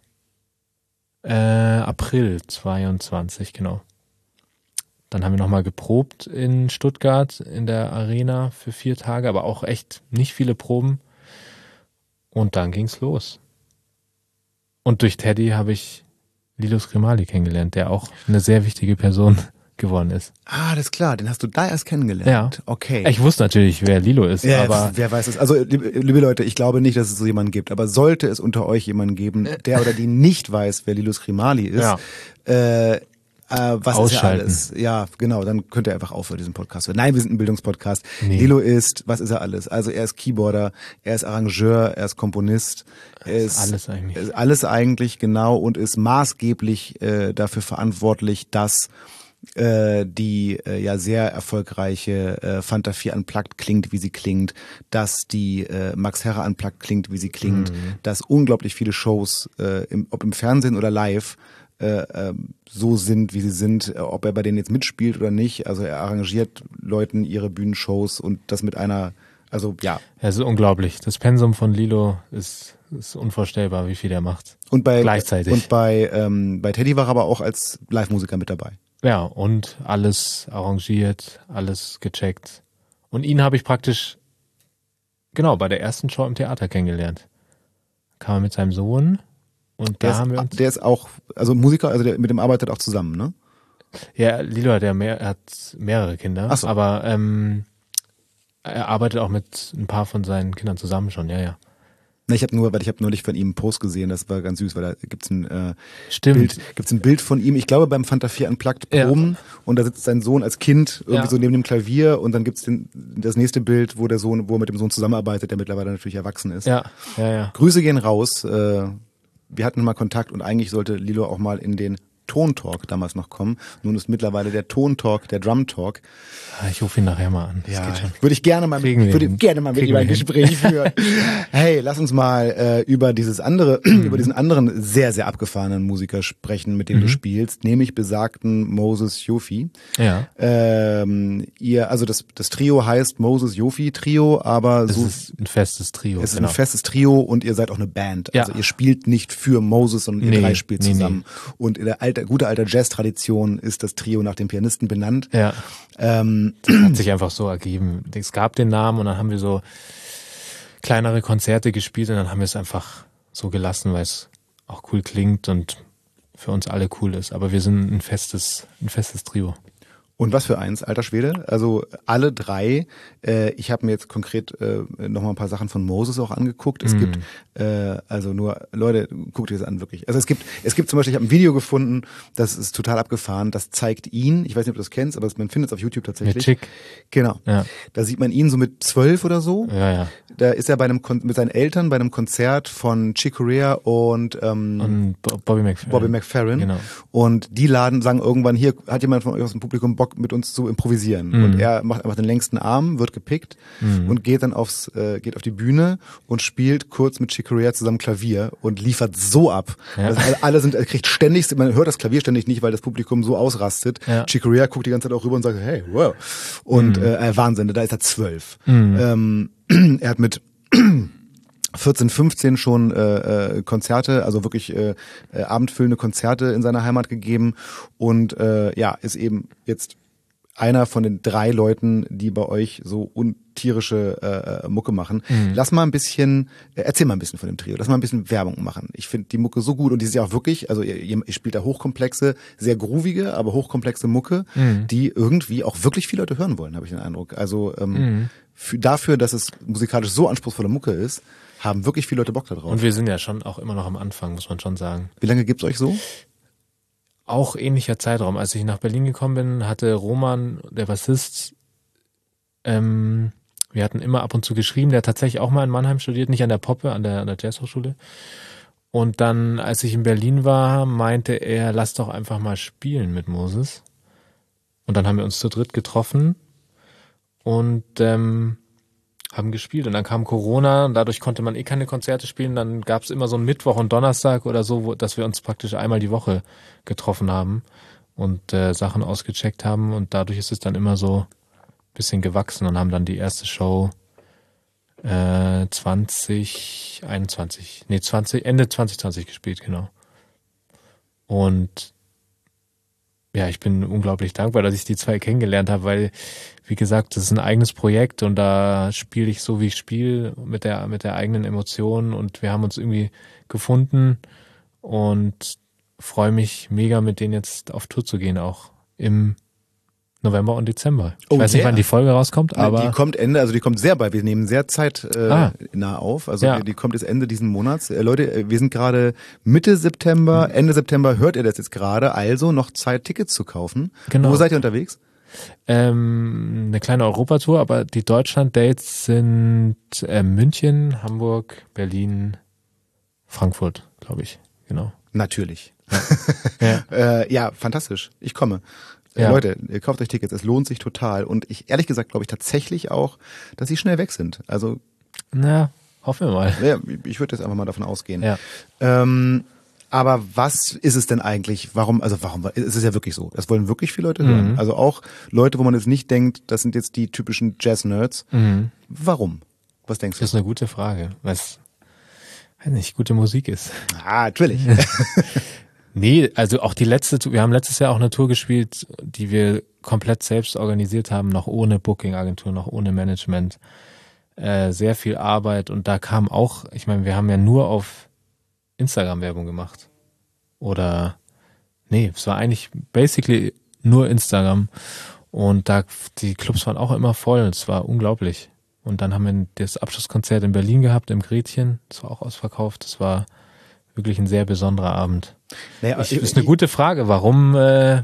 Äh, April zweiundzwanzig, genau. Dann haben wir nochmal geprobt in Stuttgart in der Arena für vier Tage, aber auch echt nicht viele Proben. Und dann ging's los. Und durch Teddy habe ich Lilo Sgrimali kennengelernt, der auch eine sehr wichtige Person geworden ist. Ah, das ist klar, den hast du da erst kennengelernt. Ja. Okay. Ich wusste natürlich, wer Lilo ist, Ja, aber wer weiß es. Also, liebe, liebe Leute, ich glaube nicht, dass es so jemanden gibt. Aber sollte es unter euch jemanden geben, der oder die nicht weiß, wer Lilo Sgrimali ist, Ja. äh, äh, was ist ja Ausschalten. alles? Ja, genau, dann könnt ihr einfach aufhören, diesen Podcast. Nein, wir sind ein Bildungspodcast. Nee. Lilo ist, was ist er alles? Also er ist Keyboarder, er ist Arrangeur, er ist Komponist, er ist alles eigentlich. er ist alles eigentlich, genau, und ist maßgeblich äh, dafür verantwortlich, dass äh, die äh, ja sehr erfolgreiche äh, Fanta vier Unplugged klingt, wie sie klingt, dass die äh, Max Herre Unplugged klingt, wie sie klingt, Mhm. dass unglaublich viele Shows, äh, im, ob im Fernsehen oder live, äh, äh, so sind, wie sie sind, äh, ob er bei denen jetzt mitspielt oder nicht. Also er arrangiert Leuten ihre Bühnenshows und das mit einer, also ja. Ja, es ist unglaublich. Das Pensum von Lilo ist, ist unvorstellbar, wie viel er macht. Und bei Gleichzeitig. Und bei ähm, bei Teddy war er aber auch als Live-Musiker mit dabei. Ja, und alles arrangiert, alles gecheckt. Und ihn habe ich praktisch, genau, bei der ersten Show im Theater kennengelernt. Kam er mit seinem Sohn und da Der haben wir ist, uns... der ist auch, also Musiker, also der, mit dem arbeitet auch zusammen, ne? Ja, Lilo hat ja mehr, er hat mehrere Kinder, Ach so. aber ähm, er arbeitet auch mit ein paar von seinen Kindern zusammen schon, ja, ja. Na, ich habe nur, weil ich habe neulich von ihm einen Post gesehen, das war ganz süß, weil da gibt's ein äh, Stimmt. Bild, gibt's ein Bild von ihm, ich glaube beim Fanta vier Unplugged Ja. Proben und da sitzt sein Sohn als Kind irgendwie Ja. so neben dem Klavier und dann gibt's den, das nächste Bild, wo der Sohn, wo er mit dem Sohn zusammenarbeitet, der mittlerweile natürlich erwachsen ist. Ja, ja, ja. Grüße gehen raus. Äh, wir hatten mal Kontakt und eigentlich sollte Lilo auch mal in den Tontalk damals noch kommen. Nun ist mittlerweile der Tontalk, der Drumtalk. Ich rufe ihn nachher mal an. Das Ja, geht schon. würde ich gerne mal, mit, Kriegen wir würde hin. gerne mal mit Kriegen ihm ein wir hin. Gespräch führen. Hey, lass uns mal äh, über dieses andere, über diesen anderen sehr, sehr abgefahrenen Musiker sprechen, mit dem Mhm. du spielst, nämlich besagten Moses Yofi. Ja, Ähm, ihr, also das, das Trio heißt Moses Yofi Trio, aber es so ist ein festes Trio. es ist genau. ein festes Trio und ihr seid auch eine Band. Ja. Also ihr spielt nicht für Moses, sondern ihr Nee, drei spielt nee, zusammen. Und in der alte, gute alte Jazz-Tradition ist das Trio nach dem Pianisten benannt. Ja, Ähm, das hat sich einfach so ergeben. Es gab den Namen und dann haben wir so kleinere Konzerte gespielt und dann haben wir es einfach so gelassen, weil es auch cool klingt und für uns alle cool ist. Aber wir sind ein festes, ein festes Trio. Und was für eins, alter Schwede. Also alle drei. Äh, ich habe mir jetzt konkret äh, noch mal ein paar Sachen von Moses auch angeguckt. Es Mm. gibt äh, also nur Leute, guckt ihr das an wirklich. Also es gibt es gibt zum Beispiel, ich habe ein Video gefunden, das ist total abgefahren. Das zeigt ihn. Ich weiß nicht, ob du das kennst, aber man findet es auf YouTube tatsächlich. Mit Chick. Genau. Ja, Da sieht man ihn so mit zwölf oder so. ja, ja. Da ist er bei einem Kon- mit seinen Eltern bei einem Konzert von Chick Corea und, ähm, Und Bo- Bobby McFerrin. Bobby McFerrin. Genau. Und die laden, sagen irgendwann, hier hat jemand von euch aus dem Publikum Bock, Bock mit uns zu improvisieren. Mhm. Und er macht einfach den längsten Arm, wird gepickt Mhm. und geht dann aufs, äh, geht auf die Bühne und spielt kurz mit Chick Corea zusammen Klavier und liefert so ab. Ja. Also alle, alle sind, er kriegt ständig, man hört das Klavier ständig nicht, weil das Publikum so ausrastet. Ja. Chick Corea guckt die ganze Zeit auch rüber und sagt, hey, wow. Und Mhm. äh, Wahnsinn, da ist er zwölf. Mhm. Ähm, er hat mit vierzehn, fünfzehn schon äh, äh, Konzerte, also wirklich äh, äh, abendfüllende Konzerte in seiner Heimat gegeben und äh, ja, ist eben jetzt einer von den drei Leuten, die bei euch so untierische äh, Mucke machen. Mhm. Lass mal ein bisschen, äh, erzähl mal ein bisschen von dem Trio, lass mal ein bisschen Werbung machen. Ich finde die Mucke so gut und die ist ja auch wirklich, also ihr, ihr spielt da hochkomplexe, sehr groovige, aber hochkomplexe Mucke, Mhm. die irgendwie auch wirklich viele Leute hören wollen, habe ich den Eindruck. Also ähm, Mhm. für, dafür, dass es musikalisch so anspruchsvolle Mucke ist, haben wirklich viele Leute Bock da drauf. Und wir sind ja schon auch immer noch am Anfang, muss man schon sagen. Wie lange gibt's euch so? Auch ähnlicher Zeitraum. Als ich nach Berlin gekommen bin, hatte Roman, der Bassist, ähm, wir hatten immer ab und zu geschrieben, der hat tatsächlich auch mal in Mannheim studiert, nicht an der Poppe, an der, an der Jazzhochschule. Und dann, als ich in Berlin war, meinte er, lass doch einfach mal spielen mit Moses. Und dann haben wir uns zu dritt getroffen und ähm, haben gespielt. Und dann kam Corona und dadurch konnte man eh keine Konzerte spielen. Dann gab es immer so einen Mittwoch und Donnerstag oder so, wo, dass wir uns praktisch einmal die Woche getroffen haben und äh, Sachen ausgecheckt haben. Und dadurch ist es dann immer so ein bisschen gewachsen und haben dann die erste Show äh, zwanzig einundzwanzig, nee, zwanzig, Ende zwanzig zwanzig gespielt, genau. Und ja, ich bin unglaublich dankbar, dass ich die zwei kennengelernt habe, weil, wie gesagt, das ist ein eigenes Projekt und da spiele ich so, wie ich spiele, mit der, mit der eigenen Emotion und wir haben uns irgendwie gefunden und freue mich mega, mit denen jetzt auf Tour zu gehen, auch im November und Dezember. Ich Oh, weiß nicht, yeah. wann die Folge rauskommt, aber die kommt Ende, also die kommt sehr bald. Wir nehmen sehr zeitnah äh, Ah. nah auf. Also Ja. die kommt jetzt Ende diesen Monats. Äh, Leute, äh, wir sind gerade Mitte September, Ende September hört ihr das jetzt gerade. Also noch Zeit, Tickets zu kaufen. Genau. Wo seid ihr unterwegs? ähm, eine kleine Europatour, aber die Deutschland-Dates sind äh, München, Hamburg, Berlin, Frankfurt, glaube ich. Genau. Natürlich. Ja. äh, ja, fantastisch. Ich komme. Äh, Ja. Leute, ihr kauft euch Tickets. Es lohnt sich total. Und ich ehrlich gesagt glaube ich tatsächlich auch, dass sie schnell weg sind. Also Na, hoffen wir mal. ja, ich würde jetzt einfach mal davon ausgehen. Ja. Ähm, aber was ist es denn eigentlich? Warum, also warum, es ist ja wirklich so. Das wollen wirklich viele Leute hören. Mhm. Also auch Leute, wo man jetzt nicht denkt, das sind jetzt die typischen Jazz-Nerds. Mhm. Warum? Was denkst du? Das ist eine gute Frage, was, weiß nicht, gute Musik ist. Ah, natürlich. Nee, also auch die letzte Tour, wir haben letztes Jahr auch eine Tour gespielt, die wir komplett selbst organisiert haben, noch ohne Booking-Agentur, noch ohne Management. Äh, sehr viel Arbeit und da kam auch, ich meine, wir haben ja nur auf Instagram Werbung gemacht. Oder, nee, es war eigentlich basically nur Instagram. Und da, die Clubs waren auch immer voll, es war unglaublich. Und dann haben wir das Abschlusskonzert in Berlin gehabt, im Gretchen, das war auch ausverkauft, das war wirklich ein sehr besonderer Abend. Naja, Ich, ist eine gute Frage, warum, äh,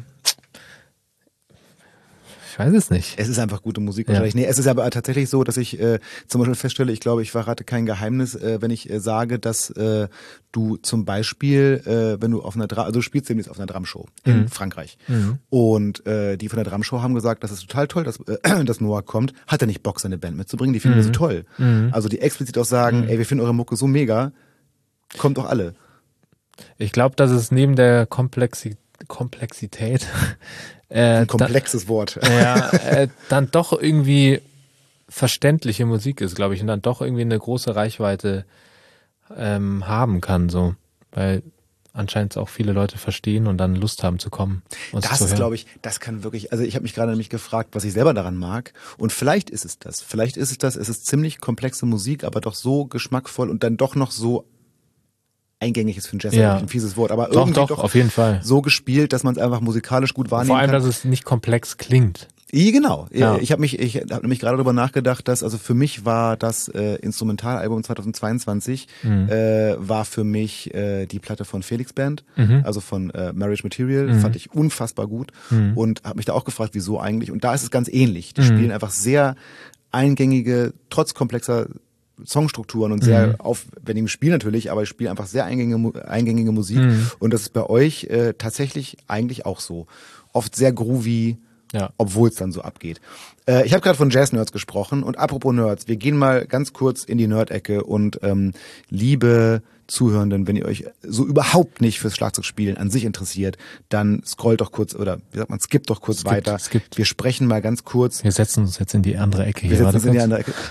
ich weiß es nicht. Es ist einfach gute Musik Ja. wahrscheinlich. Nee, es ist aber tatsächlich so, dass ich äh, zum Beispiel feststelle, ich glaube, ich verrate kein Geheimnis, äh, wenn ich äh, sage, dass äh, du zum Beispiel, äh, wenn du auf einer Dra also du spielst demnächst auf einer Drumshow in Mhm. Frankreich. Mhm. Und äh, die von der Drumshow haben gesagt, das ist total toll, dass, äh, dass Noah kommt. Hat er nicht Bock, seine Band mitzubringen? Die finden wir so toll. Mhm. Also die explizit auch sagen, ey, wir finden eure Mucke so mega, kommt doch alle. Ich glaube, dass es neben der Komplexi Komplexität äh, Ein komplexes Wort. da, ja, äh, dann doch irgendwie verständliche Musik ist, glaube ich, und dann doch irgendwie eine große Reichweite ähm, haben kann, so, weil anscheinend auch viele Leute verstehen und dann Lust haben zu kommen. uns Das zu ist, hören. glaube ich, das kann wirklich, also ich habe mich gerade nämlich gefragt, was ich selber daran mag. Und vielleicht ist es das. Vielleicht ist es das, es ist ziemlich komplexe Musik, aber doch so geschmackvoll und dann doch noch so eingängig ist für einen Jazz, Ja. ein fieses Wort, aber Doch, irgendwie doch, doch, auf jeden Fall. so gespielt, dass man es einfach musikalisch gut wahrnehmen Vor allem, kann. dass es nicht komplex klingt. Ja, genau. Ja. Ich habe mich, ich habe nämlich gerade darüber nachgedacht, dass also für mich war das äh, Instrumentalalbum zweitausendzweiundzwanzig Mhm. äh, war für mich äh, die Platte von Felix Band, Mhm. also von äh, Marriage Material, Mhm. fand ich unfassbar gut Mhm. und habe mich da auch gefragt, wieso eigentlich. Und da ist es ganz ähnlich. Die Mhm. spielen einfach sehr eingängige, trotz komplexer Songstrukturen und sehr Mhm. aufwendigem Spiel natürlich, aber ich spiele einfach sehr eingängige, Mu- eingängige Musik Mhm. und das ist bei euch äh, tatsächlich eigentlich auch so. Oft sehr groovy Ja. Obwohl es dann so abgeht. Äh, ich habe gerade von Jazz-Nerds gesprochen und apropos Nerds, wir gehen mal ganz kurz in die Nerd-Ecke und ähm, liebe Zuhörenden, wenn ihr euch so überhaupt nicht fürs Schlagzeugspielen an sich interessiert, dann scrollt doch kurz oder wie sagt man, skippt doch kurz Skippt, weiter. skippt. Wir sprechen mal ganz kurz. Wir setzen uns jetzt in die andere Ecke Wir hier. setzen uns Warte in die kurz. andere Ecke.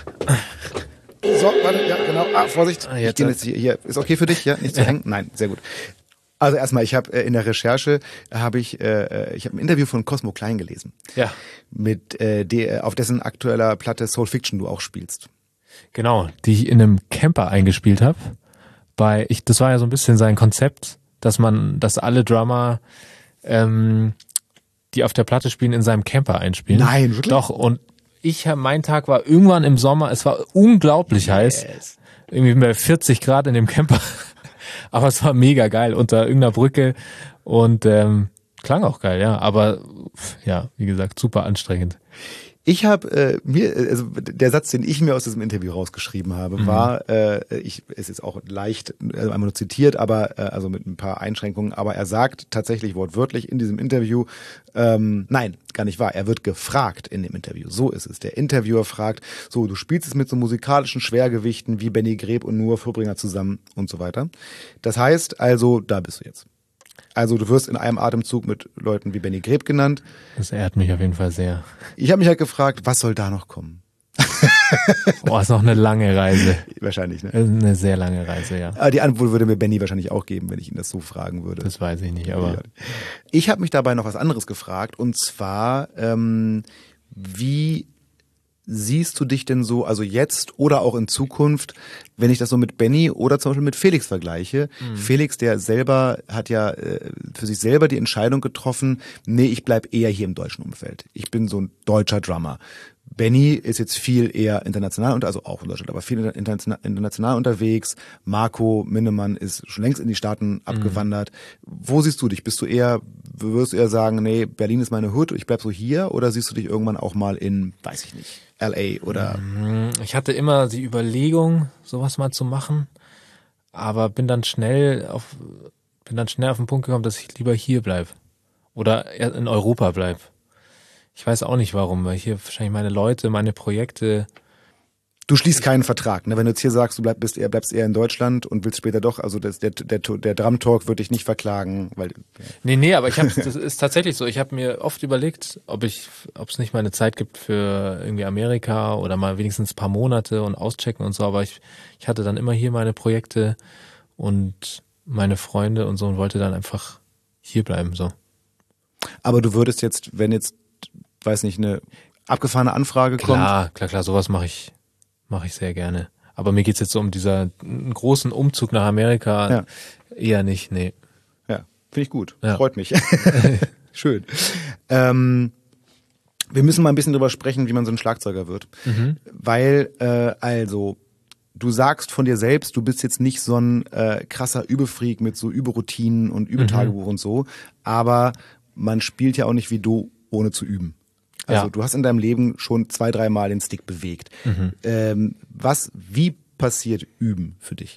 So, warte, ja, genau. Ah, Vorsicht. Ah, ich jetzt. gehe jetzt hier, hier. Ist okay für dich, ja? Nicht zu eng? Nein, sehr gut. Also erstmal, ich habe äh, in der Recherche habe ich äh, ich habe ein Interview von Cosmo Klein gelesen. Ja, Mit äh, der, auf dessen aktueller Platte Soul Fiction du auch spielst. genau, die ich in einem Camper eingespielt habe. Bei ich, das war ja so ein bisschen sein Konzept, dass man, dass alle Drummer, ähm, die auf der Platte spielen, in seinem Camper einspielen. Nein, wirklich? Doch. Und ich habe, mein Tag war irgendwann im Sommer. Es war unglaublich heiß. Irgendwie bei vierzig Grad in dem Camper. Aber es war mega geil unter irgendeiner Brücke und ähm, klang auch geil, ja. Aber ja, wie gesagt, super anstrengend. Ich habe äh, mir, also der Satz, den ich mir aus diesem Interview rausgeschrieben habe, Mhm. war, äh, ich, es ist auch leicht, also einmal nur zitiert, aber äh, also mit ein paar Einschränkungen, aber er sagt tatsächlich wortwörtlich in diesem Interview, ähm, nein, gar nicht wahr, er wird gefragt in dem Interview, so ist es. Der Interviewer fragt, so, du spielst es mit so musikalischen Schwergewichten wie Benny Greb und Noah Furbringer zusammen und so weiter. Das heißt also, da bist du jetzt. Also du wirst in einem Atemzug mit Leuten wie Benny Greb genannt. Das ehrt mich auf jeden Fall sehr. Ich habe mich halt gefragt, was soll da noch kommen? Boah, ist noch eine lange Reise. Wahrscheinlich, ne? Eine sehr lange Reise, ja. Aber die Antwort würde mir Benny wahrscheinlich auch geben, wenn ich ihn das so fragen würde. Das weiß ich nicht, aber Ich habe mich dabei noch was anderes gefragt, und zwar, ähm, wie siehst du dich denn so, also jetzt oder auch in Zukunft, wenn ich das so mit Benny oder zum Beispiel mit Felix vergleiche? Mhm. Felix, der selber hat ja äh, für sich selber die Entscheidung getroffen, nee, ich bleib eher hier im deutschen Umfeld. Ich bin so ein deutscher Drummer. Benny ist jetzt viel eher international, unter, also auch in Deutschland, aber viel international, international unterwegs. Marco Minnemann ist schon längst in die Staaten abgewandert. Mhm. Wo siehst du dich? Bist du eher, würdest du eher sagen, nee, Berlin ist meine Hut, ich bleib so hier? Oder siehst du dich irgendwann auch mal in, weiß ich nicht, L A oder? ich hatte immer die Überlegung, sowas mal zu machen, aber bin dann schnell auf, bin dann schnell auf den Punkt gekommen, dass ich lieber hier bleib oder in Europa bleib. Ich weiß auch nicht warum, weil hier wahrscheinlich meine Leute, meine Projekte. Du schließt keinen Vertrag, ne? Wenn du jetzt hier sagst, du bleib, bist eher, bleibst eher in Deutschland und willst später doch, also das, der, der, der Drum Talk wird dich nicht verklagen, weil. Nee, nee, aber ich habe, das ist tatsächlich so. Ich habe mir oft überlegt, ob ich, ob es nicht mal eine Zeit gibt für irgendwie Amerika oder mal wenigstens ein paar Monate und auschecken und so. Aber ich, ich hatte dann immer hier meine Projekte und meine Freunde und so und wollte dann einfach hier bleiben, so. Aber du würdest jetzt, wenn jetzt, weiß nicht, eine abgefahrene Anfrage kommt. Klar, klar, klar, sowas mache ich, mache ich sehr gerne. Aber mir geht's jetzt so um dieser einen großen Umzug nach Amerika. Ja. Eher nicht, nee. Ja, finde ich gut. Ja. Freut mich. Schön. Ähm, wir müssen mal ein bisschen drüber sprechen, wie man so ein Schlagzeuger wird. Mhm. Weil, äh, also, du sagst von dir selbst, du bist jetzt nicht so ein äh, krasser Übefreak mit so Überroutinen und Übetagebuch mhm. und so, aber man spielt ja auch nicht wie du, ohne zu üben. Also ja. du hast in deinem Leben schon zwei, dreimal den Stick bewegt. Mhm. Ähm, was, wie passiert Üben für dich?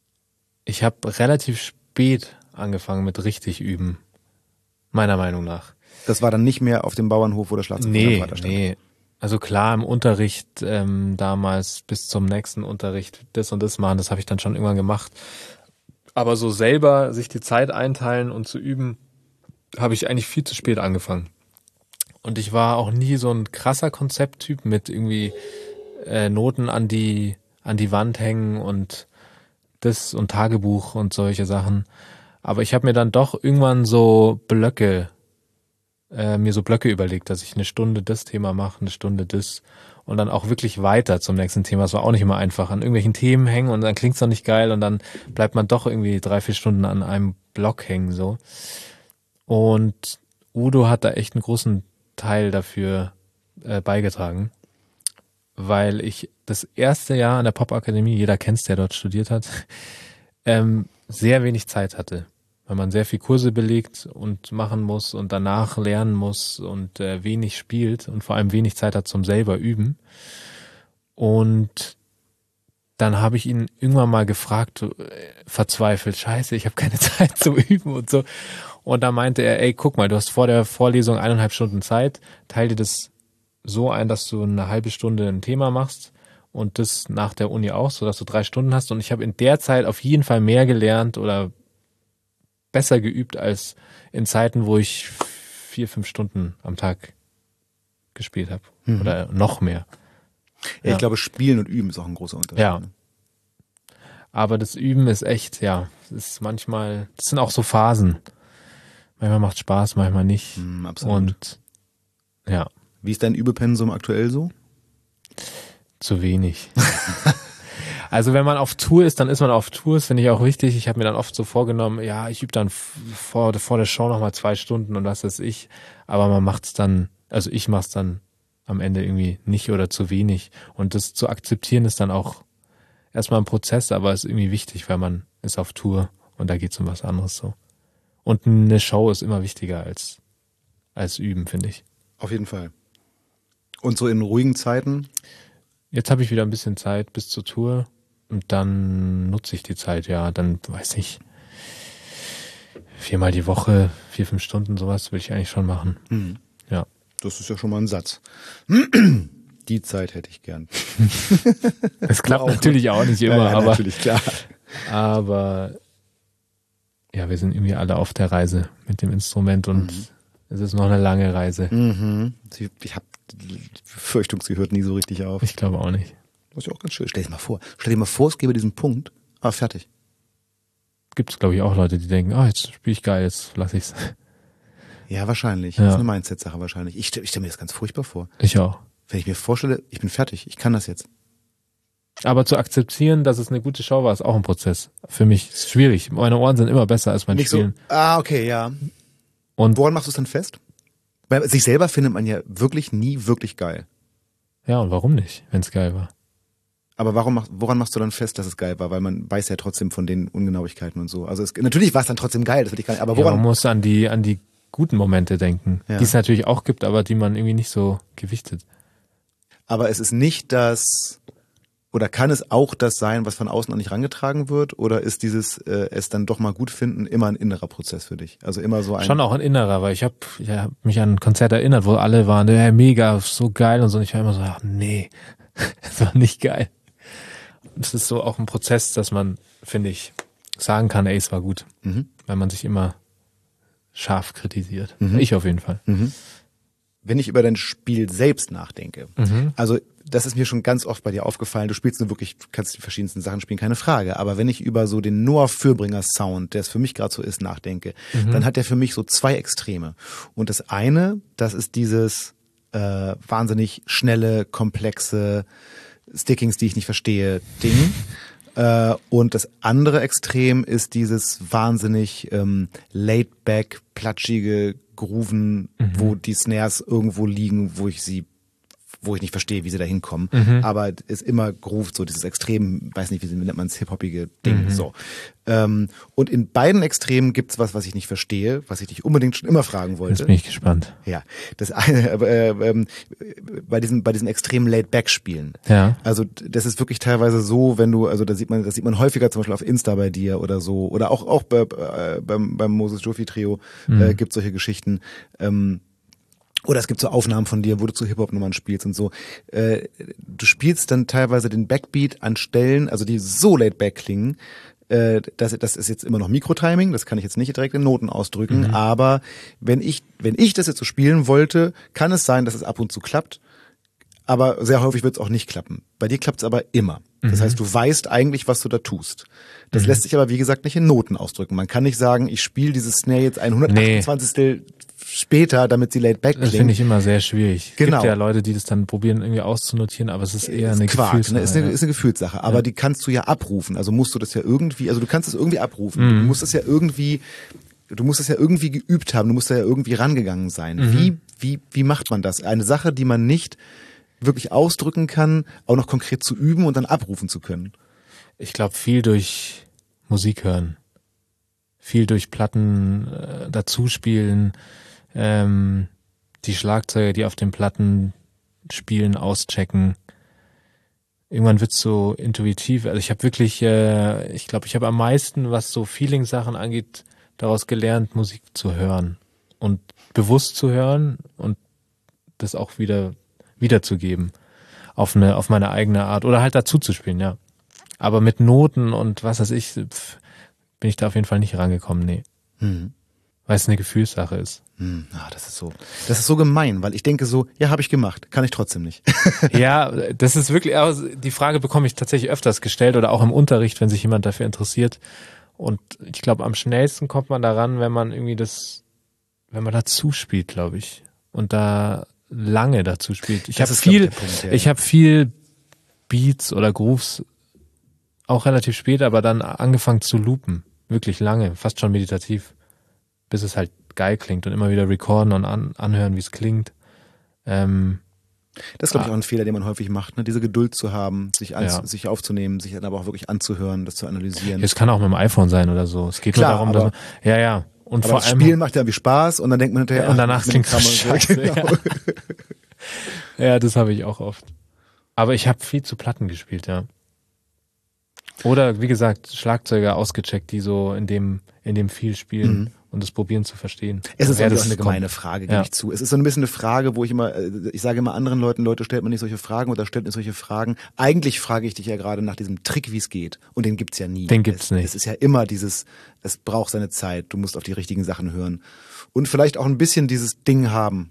Ich habe relativ spät angefangen mit richtig üben, meiner Meinung nach. Das war dann nicht mehr auf dem Bauernhof, wo der Schlagzeug nee, Vater stand? Nee, also klar im Unterricht ähm, damals bis zum nächsten Unterricht das und das machen, das habe ich dann schon irgendwann gemacht. Aber so selber sich die Zeit einteilen und zu üben, habe ich eigentlich viel zu spät angefangen. Und ich war auch nie so ein krasser Konzepttyp mit irgendwie äh, Noten an die an die Wand hängen und das und Tagebuch und solche Sachen. Aber ich habe mir dann doch irgendwann so Blöcke, äh, mir so Blöcke überlegt, dass ich eine Stunde das Thema mache, eine Stunde das und dann auch wirklich weiter zum nächsten Thema. Es war auch nicht immer einfach, an irgendwelchen Themen hängen und dann klingt's noch nicht geil und dann bleibt man doch irgendwie drei, vier Stunden an einem Block hängen so. Und Udo hat da echt einen großen Teil dafür äh, beigetragen, weil ich das erste Jahr an der Popakademie, jeder kennt's, der dort studiert hat, ähm, sehr wenig Zeit hatte, weil man sehr viel Kurse belegt und machen muss und danach lernen muss und äh, wenig spielt und vor allem wenig Zeit hat zum selber üben. Und dann habe ich ihn irgendwann mal gefragt, so, äh, verzweifelt, scheiße, ich habe keine Zeit zum Üben und so. Und da meinte er, ey, guck mal, du hast vor der Vorlesung eineinhalb Stunden Zeit, teil dir das so ein, dass du eine halbe Stunde ein Thema machst und das nach der Uni auch, sodass du drei Stunden hast. Und ich habe in der Zeit auf jeden Fall mehr gelernt oder besser geübt als in Zeiten, wo ich vier, fünf Stunden am Tag gespielt habe. Mhm. Oder noch mehr. Ja, ja, ich glaube, Spielen und Üben ist auch ein großer Unterschied. Ja. Ne? Aber das Üben ist echt, ja, das ist manchmal, das sind auch so Phasen. Manchmal macht Spaß, manchmal nicht. Mhm, absolut. Und ja. Wie ist dein Übepensum aktuell so? Zu wenig. Also wenn man auf Tour ist, dann ist man auf Tour, das finde ich auch wichtig. Ich habe mir dann oft so vorgenommen, ja, ich übe dann vor, vor der Show nochmal zwei Stunden und was weiß ich. Aber man macht es dann, also ich mache es dann am Ende irgendwie nicht oder zu wenig. Und das zu akzeptieren ist dann auch erstmal ein Prozess, aber ist irgendwie wichtig, weil man ist auf Tour und da geht es um was anderes so. Und eine Show ist immer wichtiger als, als Üben, finde ich. Auf jeden Fall. Und so in ruhigen Zeiten? Jetzt habe ich wieder ein bisschen Zeit bis zur Tour und dann nutze ich die Zeit, ja. Dann, weiß ich, viermal die Woche, vier, fünf Stunden, sowas will ich eigentlich schon machen. Mhm. Ja. Das ist ja schon mal ein Satz. Die Zeit hätte ich gern. Das klappt auch natürlich auch nicht immer, ja, ja, aber, natürlich, klar. aber ja, wir sind irgendwie alle auf der Reise mit dem Instrument und mhm. es ist noch eine lange Reise. Mhm. Ich habe die Befürchtung, sie hört nie so richtig auf. Ich glaube auch nicht. Das ist ja auch ganz schön. Stell dir mal vor. Stell dir mal vor, es gäbe diesen Punkt. Ah, fertig. Gibt es, glaube ich, auch Leute, die denken, ah, jetzt spiele ich geil, jetzt lasse ich's. Ja, wahrscheinlich. Ja. Das ist eine Mindset-Sache wahrscheinlich. Ich stelle stell mir das ganz furchtbar vor. Ich auch. Wenn ich mir vorstelle, ich bin fertig, ich kann das jetzt. Aber zu akzeptieren, dass es eine gute Show war, ist auch ein Prozess. Für mich ist es schwierig. Meine Ohren sind immer besser als mein Nicht Spielen. So, ah, okay, ja. Und woran machst du es dann fest? Weil sich selber findet man ja wirklich nie wirklich geil. Ja, und warum nicht, wenn es geil war? Aber warum mach, woran machst du dann fest, dass es geil war? Weil man weiß ja trotzdem von den Ungenauigkeiten und so. Also es, natürlich war es dann trotzdem geil, das will ich gar nicht. Aber woran? Ja, man muss an die an die guten Momente denken, ja. Die es natürlich auch gibt, aber die man irgendwie nicht so gewichtet. Aber es ist nicht das, oder kann es auch das sein, was von außen an dich rangetragen wird? Oder ist dieses äh, es dann doch mal gut finden immer ein innerer Prozess für dich? Also immer so ein... Schon auch ein innerer, weil ich habe ich hab mich an ein Konzert erinnert, wo alle waren, ja, mega, so geil und so. Und ich war immer so, ach nee, das war nicht geil. Es ist so auch ein Prozess, dass man, finde ich, sagen kann, ey, es war gut. Mhm. Weil man sich immer scharf kritisiert. Mhm. Ich auf jeden Fall. Mhm. Wenn ich über dein Spiel selbst nachdenke, mhm. also das ist mir schon ganz oft bei dir aufgefallen, du spielst nur wirklich, kannst die verschiedensten Sachen spielen, keine Frage, aber wenn ich über so den Noah Fürbringer Sound, der es für mich gerade so ist, nachdenke, mhm. dann hat der für mich so zwei Extreme. Und das eine, das ist dieses äh, wahnsinnig schnelle, komplexe Stickings, die ich nicht verstehe, Ding. Äh, und das andere Extrem ist dieses wahnsinnig ähm, laid-back, platschige Grooven, mhm. wo die Snares irgendwo liegen, wo ich sie, wo ich nicht verstehe, wie sie da hinkommen. Mhm. Aber es immer groovt, so dieses Extrem, weiß nicht, wie nennt man es, hip-hoppige Ding. Mhm. So. Ähm, und in beiden Extremen gibt's was, was ich nicht verstehe, was ich dich unbedingt schon immer fragen wollte. Jetzt bin ich gespannt. Ja, das eine, äh, äh, bei diesen bei diesen extremen Laid-Back-Spielen. Ja. Also das ist wirklich teilweise so, wenn du, also da sieht man, das sieht man häufiger zum Beispiel auf Insta bei dir oder so, oder auch auch bei, äh, beim beim Moses Joffi Trio mhm. äh, gibt solche Geschichten. Ähm, Oder es gibt so Aufnahmen von dir, wo du zu Hip-Hop-Nummern spielst und so. Äh, du spielst dann teilweise den Backbeat an Stellen, also die so laid-back klingen. Äh, das, das ist jetzt immer noch Mikrotiming, das kann ich jetzt nicht direkt in Noten ausdrücken. Mhm. Aber wenn ich, wenn ich das jetzt so spielen wollte, kann es sein, dass es ab und zu klappt. Aber sehr häufig wird es auch nicht klappen. Bei dir klappt es aber immer. Das mhm. heißt, du weißt eigentlich, was du da tust. Das mhm. lässt sich aber, wie gesagt, nicht in Noten ausdrücken. Man kann nicht sagen, ich spiele dieses Snare jetzt ein hundertachtundzwanzigstel Nee. später, damit sie laid back klingt. Das finde ich immer sehr schwierig. Genau. Es gibt ja Leute, die das dann probieren irgendwie auszunotieren, aber es ist eher eine Quark, Gefühlssache. Ne? Ist eine, ja. ist eine Gefühlssache, aber ja. die kannst du ja abrufen. Also musst du das ja irgendwie, also du kannst es irgendwie abrufen. Mhm. Du musst es ja irgendwie, du musst es ja irgendwie geübt haben, du musst da ja irgendwie rangegangen sein. Mhm. Wie, wie, wie macht man das? Eine Sache, die man nicht wirklich ausdrücken kann, auch noch konkret zu üben und dann abrufen zu können. Ich glaube, viel durch Musik hören. Viel durch Platten äh, dazuspielen, ähm, die Schlagzeuger, die auf den Platten spielen, auschecken. irgendwann wird's so intuitiv. Also ich habe wirklich, äh, ich glaube, ich habe am meisten, was so Feeling-Sachen angeht, daraus gelernt, Musik zu hören und bewusst zu hören und das auch wieder wiederzugeben auf eine, auf meine eigene Art oder halt dazu zu spielen, ja. Aber mit Noten und was weiß ich, pf, bin ich da auf jeden Fall nicht rangekommen, nee. Mhm. Weil es eine Gefühlssache ist. Hm, ah, das ist so, das ist so gemein, weil ich denke so, ja, habe ich gemacht, kann ich trotzdem nicht. Ja, das ist wirklich, also die Frage bekomme ich tatsächlich öfters gestellt oder auch im Unterricht, wenn sich jemand dafür interessiert. Und ich glaube, am schnellsten kommt man daran, wenn man irgendwie das, wenn man dazu spielt, glaube ich. Und da lange dazu spielt. Ich habe viel, Punkt, ja, ich ja. habe viel Beats oder Grooves auch relativ spät, aber dann angefangen zu loopen. Wirklich lange, fast schon meditativ. Bis es halt geil klingt und immer wieder recorden und an, anhören, wie es klingt. Ähm, das ist, glaube ich, auch ein Fehler, den man häufig macht, ne? Diese Geduld zu haben, sich, an, ja. sich aufzunehmen, sich dann aber auch wirklich anzuhören, das zu analysieren. Es kann auch mit dem iPhone sein oder so. Es geht Klar, nur darum, dass man, ja, ja. Und aber vor das allem, Spielen macht ja irgendwie Spaß und dann denkt man hinterher, ja, und danach klingt es scheiße. Genau. Ja. Ja, das habe ich auch oft. Aber ich habe viel zu Platten gespielt, ja. Oder wie gesagt, Schlagzeuger ausgecheckt, die so in dem in dem viel spielen mhm. und das probieren zu verstehen. Es ist ja, auch das eine kommt. gemeine Frage, gebe ja. ich zu. Es ist so ein bisschen eine Frage, wo ich immer, ich sage immer anderen Leuten, Leute, stellt man nicht solche Fragen oder stellt nicht solche Fragen. Eigentlich frage ich dich ja gerade nach diesem Trick, wie es geht. Und den gibt's ja nie. Den gibt's es, nicht. Es ist ja immer dieses, es braucht seine Zeit, du musst auf die richtigen Sachen hören. Und vielleicht auch ein bisschen dieses Ding haben.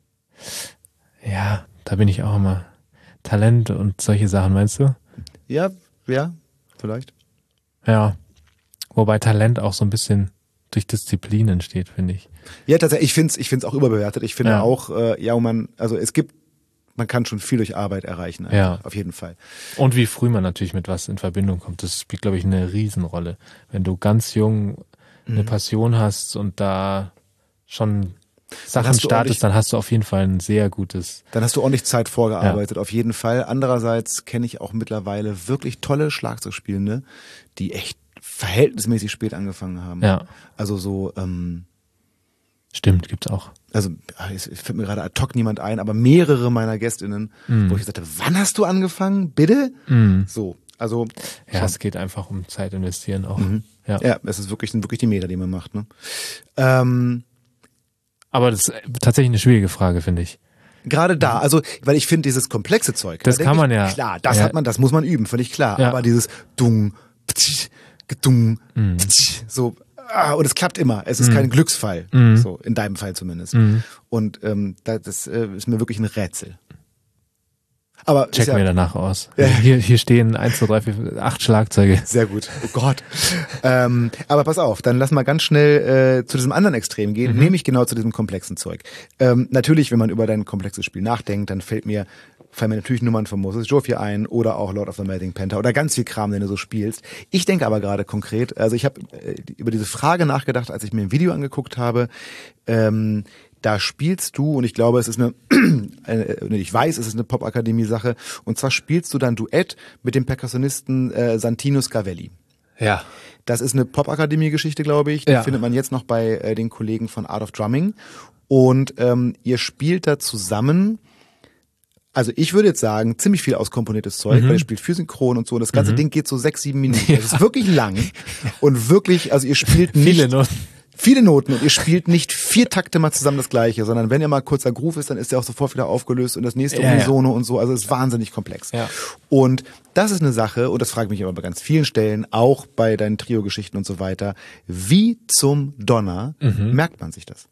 Ja, da bin ich auch immer. Talent und solche Sachen, meinst du? Ja, ja, vielleicht. Ja, wobei Talent auch so ein bisschen durch Disziplin entsteht, finde ich. Ja, tatsächlich, ich finde es ich find's auch überbewertet. Ich finde ja. auch, äh, ja, man, also es gibt, man kann schon viel durch Arbeit erreichen, einfach, ja. auf jeden Fall. Und wie früh man natürlich mit was in Verbindung kommt, das spielt, glaube ich, eine Riesenrolle. Wenn du ganz jung eine mhm. Passion hast und da schon Sachen startest, dann hast du auf jeden Fall ein sehr gutes... Dann hast du ordentlich Zeit vorgearbeitet, ja. auf jeden Fall. Andererseits kenne ich auch mittlerweile wirklich tolle Schlagzeugspielende, die echt verhältnismäßig spät angefangen haben. Ja. Also so... Ähm, Stimmt, gibt's auch. Also es fällt mir gerade ad hoc niemand ein, aber mehrere meiner GästInnen, mm. wo ich gesagt habe, wann hast du angefangen? Bitte? Mm. So, also... Ja, schon. Es geht einfach um Zeit investieren auch. Mhm. Ja. ja, es ist wirklich, sind wirklich die Meter, die man macht. Ne? Ähm... Aber das ist tatsächlich eine schwierige Frage, finde ich. Gerade da, also, weil ich finde, dieses komplexe Zeug. Das da kann man ich, ja. Klar, das ja. hat man, das muss man üben, völlig klar. Ja. Aber dieses Dung, ptsch, gedung, mm. ptsch, so, ah, und es klappt immer. Es ist mm. kein Glücksfall. Mm. So, in deinem Fall zumindest. Mm. Und ähm, das, das äh, ist mir wirklich ein Rätsel. Aber checken ja, wir danach aus. Ja. Hier, hier stehen eins, zwei, drei, vier, acht Schlagzeuge. Sehr gut. Oh Gott. ähm, aber pass auf, dann lass mal ganz schnell äh, zu diesem anderen Extrem gehen, mhm. nämlich genau zu diesem komplexen Zeug. Ähm, natürlich, wenn man über dein komplexes Spiel nachdenkt, dann fällt mir, fallen mir natürlich Nummern von Moses Joffrey ein oder auch Lord of the Melting Panther oder ganz viel Kram, den du so spielst. Ich denke aber gerade konkret, also ich habe äh, über diese Frage nachgedacht, als ich mir ein Video angeguckt habe, ähm, da spielst du, und ich glaube, es ist eine, eine ich weiß, es ist eine Popakademie-Sache, und zwar spielst du dann Duett mit dem Perkussionisten äh, Santino Scavelli. Ja. Das ist eine Popakademie-Geschichte, glaube ich. Die ja. findet man jetzt noch bei äh, den Kollegen von Art of Drumming. Und ähm, ihr spielt da zusammen, also ich würde jetzt sagen, ziemlich viel auskomponiertes Zeug, mhm. weil ihr spielt viel synchron und so. Und das ganze mhm. Ding geht so sechs, sieben Minuten. Es ist wirklich lang. Und wirklich, also ihr spielt nicht... Viele Noten. Viele Noten und ihr spielt nicht vier Takte mal zusammen das Gleiche, sondern wenn ihr mal kurzer Groove ist, dann ist der auch sofort wieder aufgelöst und das nächste ja, Unisono ja. und so. Also es ist wahnsinnig komplex. Ja. Und das ist eine Sache, und das frage ich mich aber bei ganz vielen Stellen, auch bei deinen Trio-Geschichten und so weiter, wie zum Donner mhm. merkt man sich das?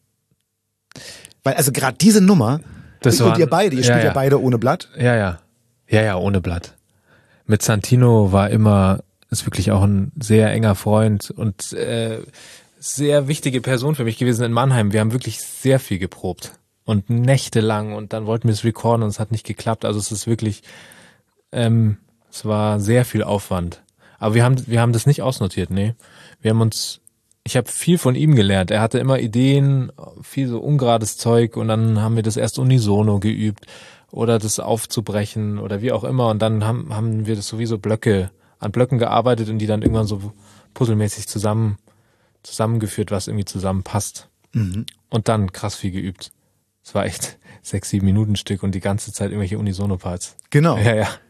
Weil also gerade diese Nummer, das und waren, ihr beide, ihr ja, spielt ja. ja beide ohne Blatt. Ja, ja. Ja, ja, ohne Blatt. Mit Santino war immer, ist wirklich auch ein sehr enger Freund und äh, sehr wichtige Person für mich gewesen in Mannheim. Wir haben wirklich sehr viel geprobt und nächtelang und dann wollten wir es recorden und es hat nicht geklappt. Also es ist wirklich, ähm, es war sehr viel Aufwand. Aber wir haben, wir haben das nicht ausnotiert, nee. Wir haben uns, ich habe viel von ihm gelernt. Er hatte immer Ideen, viel so ungerades Zeug und dann haben wir das erst unisono geübt oder das aufzubrechen oder wie auch immer und dann haben, haben wir das sowieso Blöcke, an Blöcken gearbeitet und die dann irgendwann so puzzelmäßig zusammen zusammengeführt, was irgendwie zusammenpasst. Mhm. Und dann krass viel geübt. Es war echt sechs, sieben Minuten Stück und die ganze Zeit irgendwelche Unisono-Parts. Genau. Ja, ja.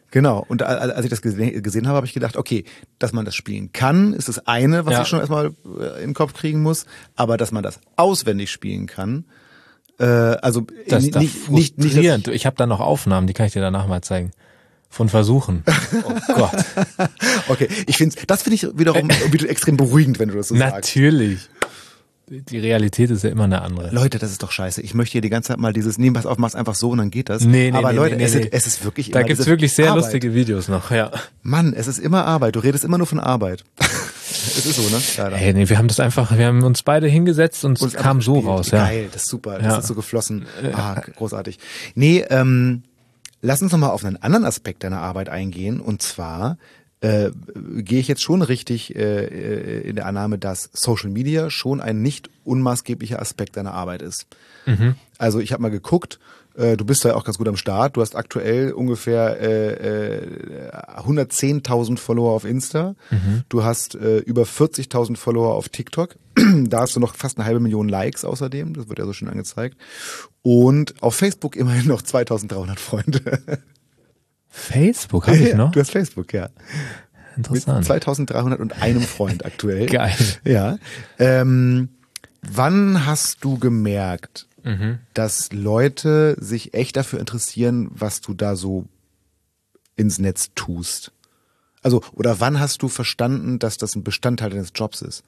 Genau. Und als ich das gesehen habe, habe ich gedacht, okay, dass man das spielen kann, ist das eine, was Ja. ich schon erstmal in den Kopf kriegen muss. Aber dass man das auswendig spielen kann, äh, also Das ist nicht, nicht, nicht, nicht, frustrierend. Ich habe da noch Aufnahmen, die kann ich dir danach mal zeigen. Von Versuchen. Oh Gott. Okay, ich finde, das finde ich wiederum wieder extrem beruhigend, wenn du das so sagst. Natürlich. Die Realität ist ja immer eine andere. Leute, das ist doch scheiße. Ich möchte hier die ganze Zeit mal dieses, nee, pass auf, mach's einfach so und dann geht das. Nee, nee, Aber nee, Leute, nee, es, nee. Ist, es ist wirklich Da immer gibt's diese wirklich sehr Arbeit. lustige Videos noch, ja. Mann, es ist immer Arbeit. Du redest immer nur von Arbeit. Es ist so, ne? Leider. Hey, nee, wir haben das einfach, wir haben uns beide hingesetzt und es Und kam so gespielt. raus, ja. Geil, das ist super. Das Ja. ist so geflossen. Ah, großartig. Nee, ähm, lass uns nochmal auf einen anderen Aspekt deiner Arbeit eingehen. Und zwar äh, gehe ich jetzt schon richtig äh, in der Annahme, dass Social Media schon ein nicht unmaßgeblicher Aspekt deiner Arbeit ist. Mhm. Also ich habe mal geguckt, äh, du bist ja auch ganz gut am Start. Du hast aktuell ungefähr äh, äh, hundertzehntausend Follower auf Insta. Mhm. Du hast äh, über vierzigtausend Follower auf TikTok. Da hast du noch fast eine halbe Million Likes außerdem. Das wird ja so schön angezeigt. Und auf Facebook immerhin noch zweitausenddreihundert Freunde. Facebook habe ich Ja, noch? du hast Facebook, ja. Mit Interessant. zweitausenddreihundert und einem Freund aktuell. Geil. Ja. Ähm, wann hast du gemerkt, Mhm. dass Leute sich echt dafür interessieren, was du da so ins Netz tust? Also, oder wann hast du verstanden, dass das ein Bestandteil deines Jobs ist?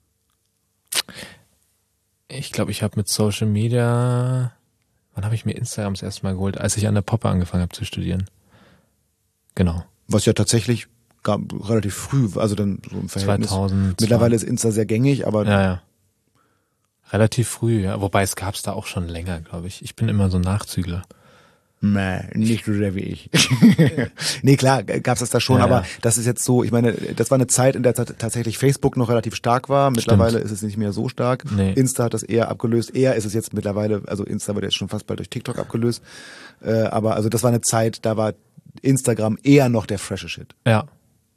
Ich glaube, ich habe mit Social Media, wann habe ich mir Instagram das erste Mal geholt? Als ich an der Poppe angefangen habe zu studieren. Genau. Was ja tatsächlich gar, relativ früh, also dann so im Verhältnis. zweitausend. Mittlerweile ist Insta sehr gängig, aber Ja, ja. Relativ früh, ja. Wobei es gab's da auch schon länger, glaube ich. Ich bin immer so ein Nachzügler. nee, nicht so sehr wie ich. Nee, klar, gab's das da schon, Ja, aber ja. das ist jetzt so, ich meine, das war eine Zeit, in der t- tatsächlich Facebook noch relativ stark war. Mittlerweile ist es nicht mehr so stark. Nee. Insta hat das eher abgelöst. Eher ist es jetzt mittlerweile, also Insta wird jetzt schon fast bald durch TikTok abgelöst. Äh, aber also das war eine Zeit, da war Instagram eher noch der frische Shit. Ja.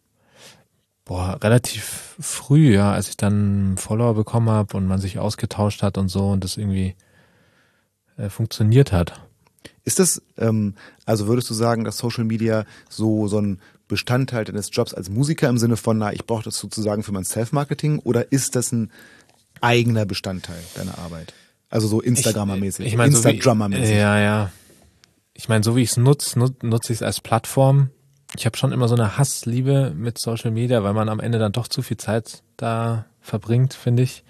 Boah, relativ früh, ja, als ich dann Follower bekommen habe und man sich ausgetauscht hat und so und das irgendwie äh, funktioniert hat. Ist das, ähm, also würdest du sagen, dass Social Media so so ein Bestandteil deines Jobs als Musiker im Sinne von, na, ich brauche das sozusagen für mein Self-Marketing, oder ist das ein eigener Bestandteil deiner Arbeit? Also so Instagrammer-mäßig, Ich, ich mein, so wie- Instagrammer-mäßig. Ja, ja. Ich meine, so wie ich es nutze, nut, nutze ich es als Plattform. Ich habe schon immer so eine Hassliebe mit Social Media, weil man am Ende dann doch zu viel Zeit da verbringt, finde ich.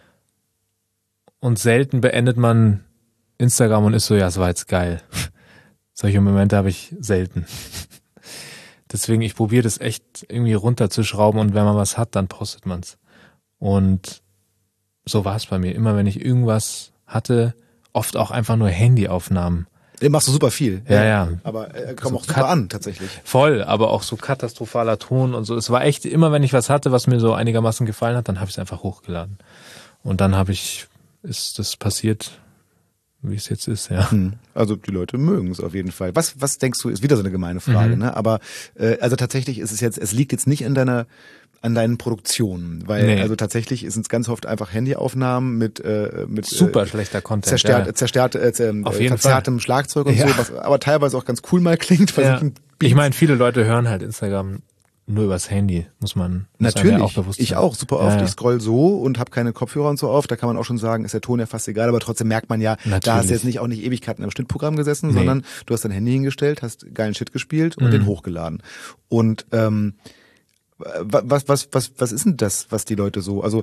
Und selten beendet man Instagram und ist so, ja, es war jetzt geil. Solche Momente habe ich selten. Deswegen, ich probiere das echt irgendwie runterzuschrauben und wenn man was hat, dann postet man's. Und so war es bei mir. Immer wenn ich irgendwas hatte, oft auch einfach nur Handyaufnahmen. Den machst du super viel. Ja, ja. Aber äh, kommt So auch super Cut- an, tatsächlich. Voll, aber auch so katastrophaler Ton und so. Es war echt, immer wenn ich was hatte, was mir so einigermaßen gefallen hat, dann habe ich es einfach hochgeladen. Und dann habe ich, ist das passiert, wie es jetzt ist, ja. Hm. Also die Leute mögen es auf jeden Fall. Was, was denkst du, ist wieder so eine gemeine Frage, Mhm. ne? Aber äh, also tatsächlich ist es jetzt, es liegt jetzt nicht an deiner an deinen Produktionen, weil Nee. also tatsächlich sind es ganz oft einfach Handyaufnahmen mit äh, mit Super äh, schlechter Content. zerstört, ja. zerstört, äh, zer- Auf äh, jeden verzerrtem Schlagzeug und Ja. so, was aber teilweise auch ganz cool mal klingt. weil Ja. so ein Ich meine, viele Leute hören halt Instagram nur übers Handy, muss man muss einem Natürlich, ja auch bewusst ich sein. auch, super oft. Ja, ja. Ich scroll so und habe keine Kopfhörer und so auf. Da kann man auch schon sagen, ist der Ton ja fast egal, aber trotzdem merkt man ja, da hast Natürlich. du jetzt nicht auch nicht Ewigkeiten im Schnittprogramm gesessen, Nee. sondern du hast dein Handy hingestellt, hast geilen Shit gespielt und Mhm. den hochgeladen. Und ähm, wa- was, was, was, was ist denn das, was die Leute so, also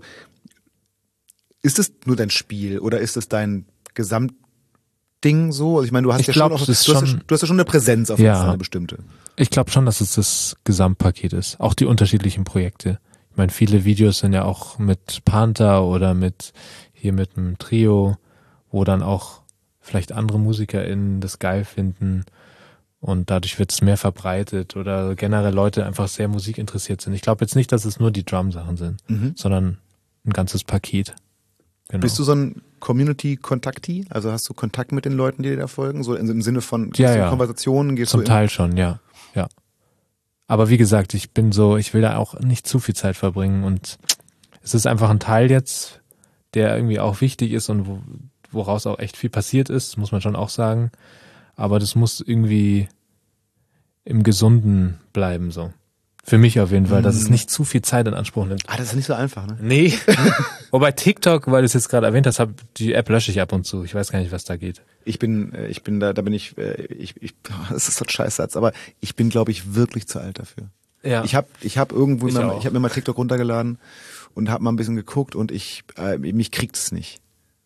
ist es nur dein Spiel oder ist es dein Gesamtding so? Also ich meine, du hast Ich ja glaub, schon, auch, es ist du, hast ja, schon- du hast ja schon eine Präsenz auf Ja. Insta, eine bestimmte. Ich glaube schon, dass es das Gesamtpaket ist. Auch die unterschiedlichen Projekte. Ich meine, viele Videos sind ja auch mit Panther oder mit hier mit einem Trio, wo dann auch vielleicht andere MusikerInnen das geil finden und dadurch wird es mehr verbreitet oder generell Leute einfach sehr musikinteressiert sind. Ich glaube jetzt nicht, dass es nur die Drum-Sachen sind, Mhm. sondern ein ganzes Paket. Genau. Bist du so ein Community-Kontakti? Also hast du Kontakt mit den Leuten, die dir da folgen? So im Sinne von gehst Ja, du in ja. Konversationen, gehst Zum du in, Teil schon, ja, ja. Aber wie gesagt, ich bin so, ich will da auch nicht zu viel Zeit verbringen und es ist einfach ein Teil jetzt, der irgendwie auch wichtig ist und wo, woraus auch echt viel passiert ist, muss man schon auch sagen. Aber das muss irgendwie im Gesunden bleiben so. Für mich auf jeden Fall, dass es nicht zu viel Zeit in Anspruch nimmt. Ah, das ist nicht so einfach, ne? Nee. Wobei TikTok, weil du es jetzt gerade erwähnt hast, hab, die App lösche ich ab und zu. Ich weiß gar nicht, was da geht. Ich bin, äh, ich bin da, da bin ich, äh, ich, ich, das ist so ein Scheißsatz, aber ich bin, glaube ich, wirklich zu alt dafür. Ja. Ich habe, ich habe irgendwo, Ich mal, auch. ich habe mir mal TikTok runtergeladen und habe mal ein bisschen geguckt und ich, äh, mich kriegt es nicht.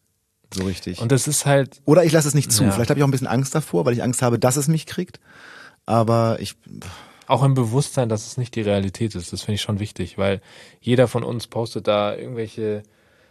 So richtig. Und das ist halt, Oder ich lasse es nicht zu. Ja. Vielleicht habe ich auch ein bisschen Angst davor, weil ich Angst habe, dass es mich kriegt. Aber ich, auch im Bewusstsein, dass es nicht die Realität ist. Das finde ich schon wichtig, weil jeder von uns postet da irgendwelche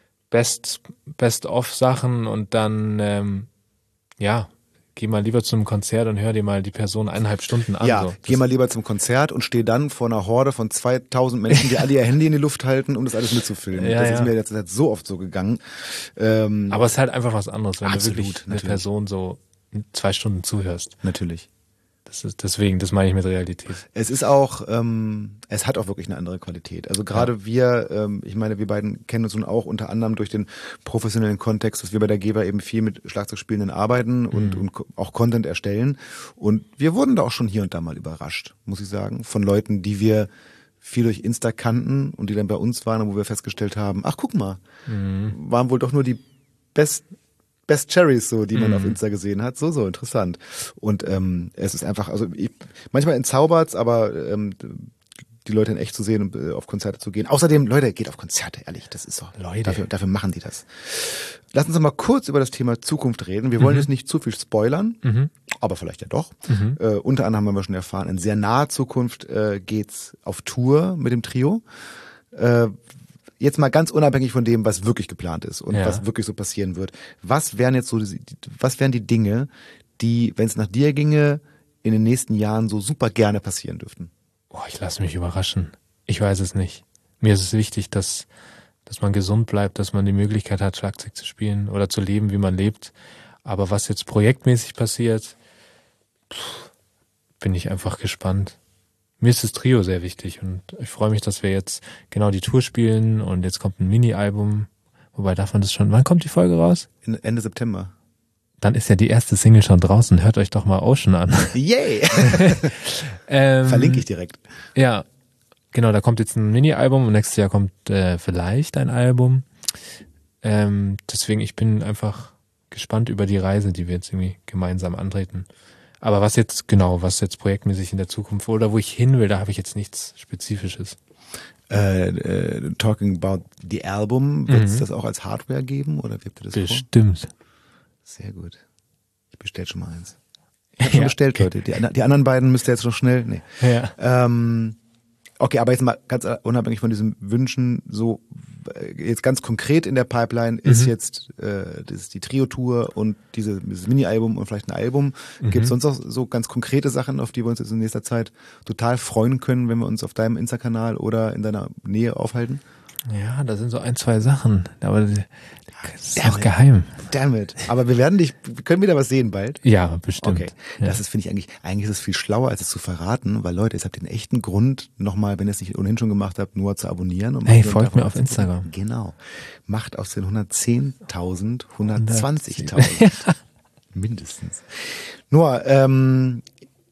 Best, Best-of-Sachen und dann, ähm, ja, geh mal lieber zu einem Konzert und hör dir mal die Person eineinhalb Stunden an. ja, so. geh mal lieber zum Konzert und steh dann vor einer Horde von zweitausend Menschen, die alle ihr Handy in die Luft halten, um das alles mitzufilmen. Ja, das ja. ist mir jetzt so oft so gegangen. Ähm, Aber es ist halt einfach was anderes, wenn Absolut, du wirklich eine natürlich. Person so zwei Stunden zuhörst. natürlich. Das ist deswegen, das meine ich mit Realität. Es ist auch, ähm, es hat auch wirklich eine andere Qualität. Also gerade wir, ähm, ich meine, wir beiden kennen uns nun auch unter anderem durch den professionellen Kontext, dass wir bei der Geber eben viel mit Schlagzeugspielenden arbeiten und, Mhm. und ko- auch Content erstellen. Und wir wurden da auch schon hier und da mal überrascht, muss ich sagen, von Leuten, die wir viel durch Insta kannten und die dann bei uns waren, wo wir festgestellt haben, ach guck mal, Mhm. waren wohl doch nur die Best Best Cherries, so, die man Mhm. auf Insta gesehen hat. So, so interessant. Und ähm, es ist einfach, also ich, manchmal entzaubert's, aber ähm, die Leute in echt zu sehen und äh, auf Konzerte zu gehen. Außerdem, Leute, geht auf Konzerte, ehrlich, das ist so. Leute. Dafür, dafür machen die das. Lass uns noch mal kurz über das Thema Zukunft reden. Wir wollen jetzt nicht zu viel spoilern, Mhm. aber vielleicht ja doch. Mhm. Äh, unter anderem haben wir schon erfahren, in sehr naher Zukunft äh, geht's auf Tour mit dem Trio. Äh, Jetzt mal ganz unabhängig von dem, was wirklich geplant ist und Ja. was wirklich so passieren wird. Was wären jetzt so, die- was wären die Dinge, die, wenn es nach dir ginge, in den nächsten Jahren so super gerne passieren dürften? Oh, ich lasse mich überraschen. Ich weiß es nicht. Mir ist es wichtig, dass, dass man gesund bleibt, dass man die Möglichkeit hat, Schlagzeug zu spielen oder zu leben, wie man lebt. Aber was jetzt projektmäßig passiert, pff, bin ich einfach gespannt. Mir ist das Trio sehr wichtig und ich freue mich, dass wir jetzt genau die Tour spielen und jetzt kommt ein Mini-Album. Wobei darf man das schon, wann kommt die Folge raus? In, Ende September. Dann ist ja die erste Single schon draußen. Hört euch doch mal Ocean an. Yay! ähm, Verlinke ich direkt. Ja, genau, da kommt jetzt ein Mini-Album und nächstes Jahr kommt äh, vielleicht ein Album. Ähm, deswegen, ich bin einfach gespannt über die Reise, die wir jetzt irgendwie gemeinsam antreten. Aber was jetzt, genau, was jetzt projektmäßig in der Zukunft oder wo ich hin will, da habe ich jetzt nichts Spezifisches. Äh, äh, talking about the album, wird es Mhm. das auch als Hardware geben oder wie habt ihr das vor? Bestimmt. Sehr gut. Ich bestell schon mal eins. Ich habe schon Ja. bestellt, Leute. Die, die anderen beiden müsst ihr jetzt noch schnell. Nee. Ja. Ähm, okay, aber jetzt mal ganz unabhängig von diesen Wünschen, so äh, jetzt ganz konkret in der Pipeline ist Mhm. jetzt äh, das ist die Trio-Tour und diese, dieses Mini-Album und vielleicht ein Album. Mhm. Gibt es sonst auch so ganz konkrete Sachen, auf die wir uns jetzt in nächster Zeit total freuen können, wenn wir uns auf deinem Insta-Kanal oder in deiner Nähe aufhalten? Ja, da sind so ein, zwei Sachen, aber die- das ist Damn noch it. geheim. Damn it. Aber wir werden dich, wir können wieder was sehen bald. Ja, bestimmt. Okay, Ja. das ist, finde ich eigentlich, eigentlich ist es viel schlauer, als es zu verraten, weil Leute, ihr habt den echten Grund, nochmal, wenn ihr es nicht ohnehin schon gemacht habt, nur zu abonnieren. Und Hey, mal folgt davon mir auf zu- Instagram. Genau. Macht aus den hundertzehntausend hundertzwanzigtausend. Mindestens. Noah, ähm,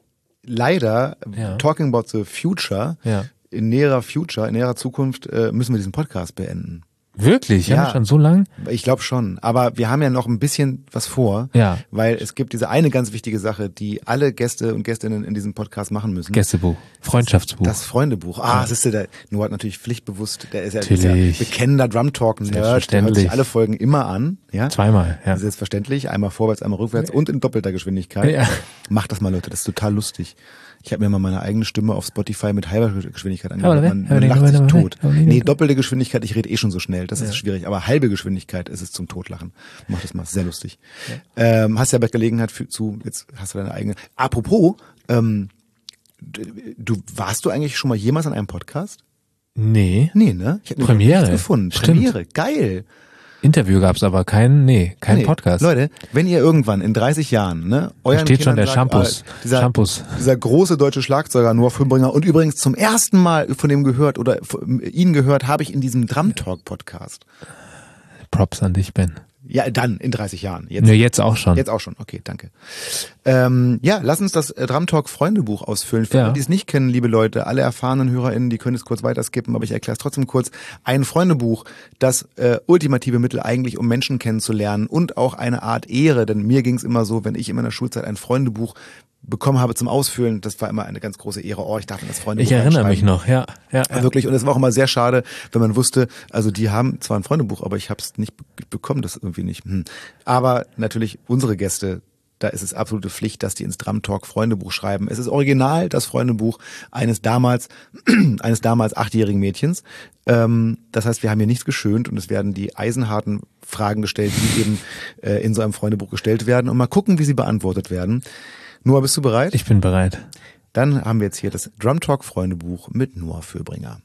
leider, Ja. talking about the future, Ja. in näherer Future, in näherer Zukunft, äh, müssen wir diesen Podcast beenden. Wirklich? Ja. Haben wir schon so lang? Ich glaube schon. Aber wir haben ja noch ein bisschen was vor. Ja. Weil es gibt diese eine ganz wichtige Sache, die alle Gäste und Gästinnen in diesem Podcast machen müssen. Gästebuch, Freundschaftsbuch. Das Freundebuch. Ah, das ist ja der, Noah hat natürlich pflichtbewusst, der ist ja, ist ja Natürlich. bekennender Drum Talk Nerd, der hört Selbstverständlich. sich alle Folgen immer an, ja? Zweimal, ja. Das ist selbstverständlich, einmal vorwärts, einmal rückwärts und in doppelter Geschwindigkeit. Ja. Macht das mal, Leute, das ist total lustig. Ich habe mir mal meine eigene Stimme auf Spotify mit halber Geschwindigkeit Aber angehört. ne? Man, Aber man ne? lacht Aber sich ne? tot. Aber ne? Nee, doppelte Geschwindigkeit, ich rede eh schon so schnell, das Ja. ist schwierig. Aber halbe Geschwindigkeit ist es zum Totlachen. Mach das mal, sehr lustig. Ähm, hast ja bei Gelegenheit für, zu, jetzt hast du deine eigene. Apropos, ähm, du, warst du eigentlich schon mal jemals an einem Podcast? Nee. Nee, ne? Ich habe Premiere. nichts gefunden. Stimmt. Premiere, geil. Interview gab's aber kein, nee, kein Nee, Podcast. Leute, wenn ihr irgendwann in dreißig Jahren, ne, euren steht schon Kindern der sagt, Shampoos. ah, dieser, Shampoos. dieser große deutsche Schlagzeuger Noah Fümbringer und übrigens zum ersten Mal von dem gehört oder von ihn gehört habe ich in diesem Drum Talk Podcast. Props an dich, Ben. Ja, dann, in dreißig Jahren. Jetzt, Ne, jetzt auch schon. Jetzt auch schon, okay, danke. Ähm, ja, lass uns das äh, Drumtalk Freundebuch ausfüllen. Für Ja. alle, die es nicht kennen, liebe Leute, alle erfahrenen HörerInnen, die können es kurz weiterskippen, aber ich erkläre es trotzdem kurz. Ein Freundebuch, das äh, ultimative Mittel eigentlich, um Menschen kennenzulernen und auch eine Art Ehre, denn mir ging es immer so, wenn ich in meiner Schulzeit ein Freundebuch bekommen habe zum Ausfüllen, das war immer eine ganz große Ehre. Oh, ich darf in das Freundebuch Ich erinnere reinschreiben. mich noch, ja. ja, ja. Wirklich, und es war auch immer sehr schade, wenn man wusste, also die haben zwar ein Freundebuch, aber ich habe es nicht be- bekommen, das irgendwie nicht. Hm. Aber natürlich unsere Gäste, da ist es absolute Pflicht, dass die ins Drumtalk Freundebuch schreiben. Es ist original das Freundebuch eines damals eines damals achtjährigen Mädchens. Ähm, das heißt, wir haben hier nichts geschönt und es werden die eisenharten Fragen gestellt, die eben äh, in so einem Freundebuch gestellt werden und mal gucken, wie sie beantwortet werden. Noah, bist du bereit? Ich bin bereit. Dann haben wir jetzt hier das Drumtalk Freundebuch mit Noah Fürbringer.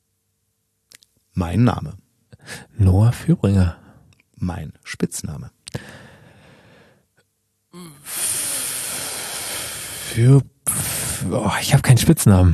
Mein Name. Noah Fürbringer. Mein Spitzname. Für, oh, ich habe keinen Spitznamen.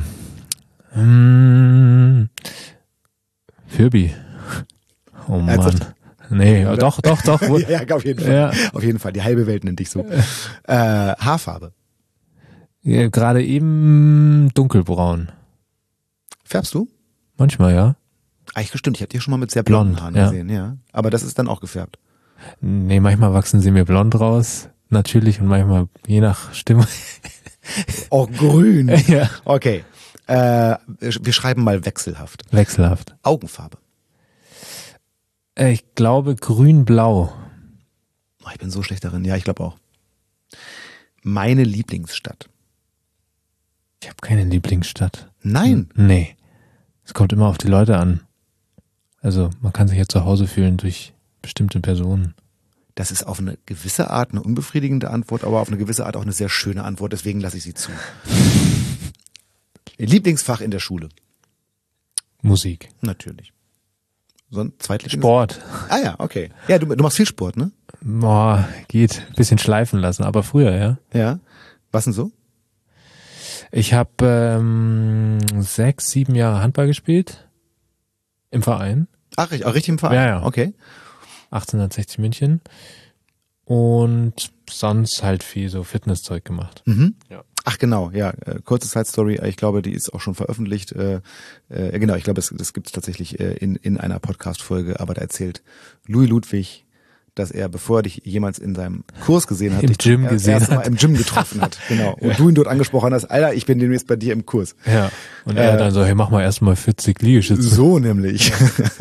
Hm, Fürbi. Oh Mann. Ernsthaft? Nee, doch, doch, doch. ja, ja, auf jeden Fall. Ja. Auf jeden Fall. Die halbe Welt nennt dich so. Äh, Haarfarbe. Ja, gerade eben dunkelbraun. Färbst du? Manchmal, ja. Eigentlich stimmt. Ich habe dich schon mal mit sehr blonden Blond, Haaren ja. gesehen. Ja. Aber das ist dann auch gefärbt. Nee, manchmal wachsen sie mir blond raus. Natürlich und manchmal je nach Stimmung. Oh, grün. Ja. Okay. Äh, wir schreiben mal wechselhaft. Wechselhaft. Augenfarbe. Äh, Ich glaube grün-blau. Oh, ich bin so schlecht darin. Ja, ich glaube auch. Meine Lieblingsstadt. Ich habe keine Lieblingsstadt. Nein. Nee. Es kommt immer auf die Leute an. Also man kann sich ja zu Hause fühlen durch bestimmte Personen. Das ist auf eine gewisse Art eine unbefriedigende Antwort, aber auf eine gewisse Art auch eine sehr schöne Antwort. Deswegen lasse ich sie zu. Lieblingsfach in der Schule. Musik. Natürlich. So ein Zweitlieblings- Sport. Ah ja, okay. Ja, du, du machst viel Sport, ne? Boah, geht. Bisschen schleifen lassen, aber früher, ja. Ja. Was denn so? Ich habe ähm, sechs, sieben Jahre Handball gespielt. Im Verein. Ach, richtig, auch richtig im Verein? Ja, ja. Okay. achtzehnhundertsechzig München. Und sonst halt viel so Fitnesszeug gemacht. Mhm. Ja. Ach genau, ja, äh, kurze Side Story, ich glaube, die ist auch schon veröffentlicht. Äh, äh, genau, ich glaube, das, das gibt es tatsächlich äh, in, in einer Podcast-Folge, aber da erzählt Louis Ludwig, dass er, bevor er dich jemals in seinem Kurs gesehen hat, Im dich Gym er- gesehen erst mal hat. im Gym getroffen hat. Genau. Und du ihn dort angesprochen hast, Alter, ich bin demnächst bei dir im Kurs. Ja. Und er Äh, dann so, hey, mach mal erstmal vierzig Liegestütze. So nämlich.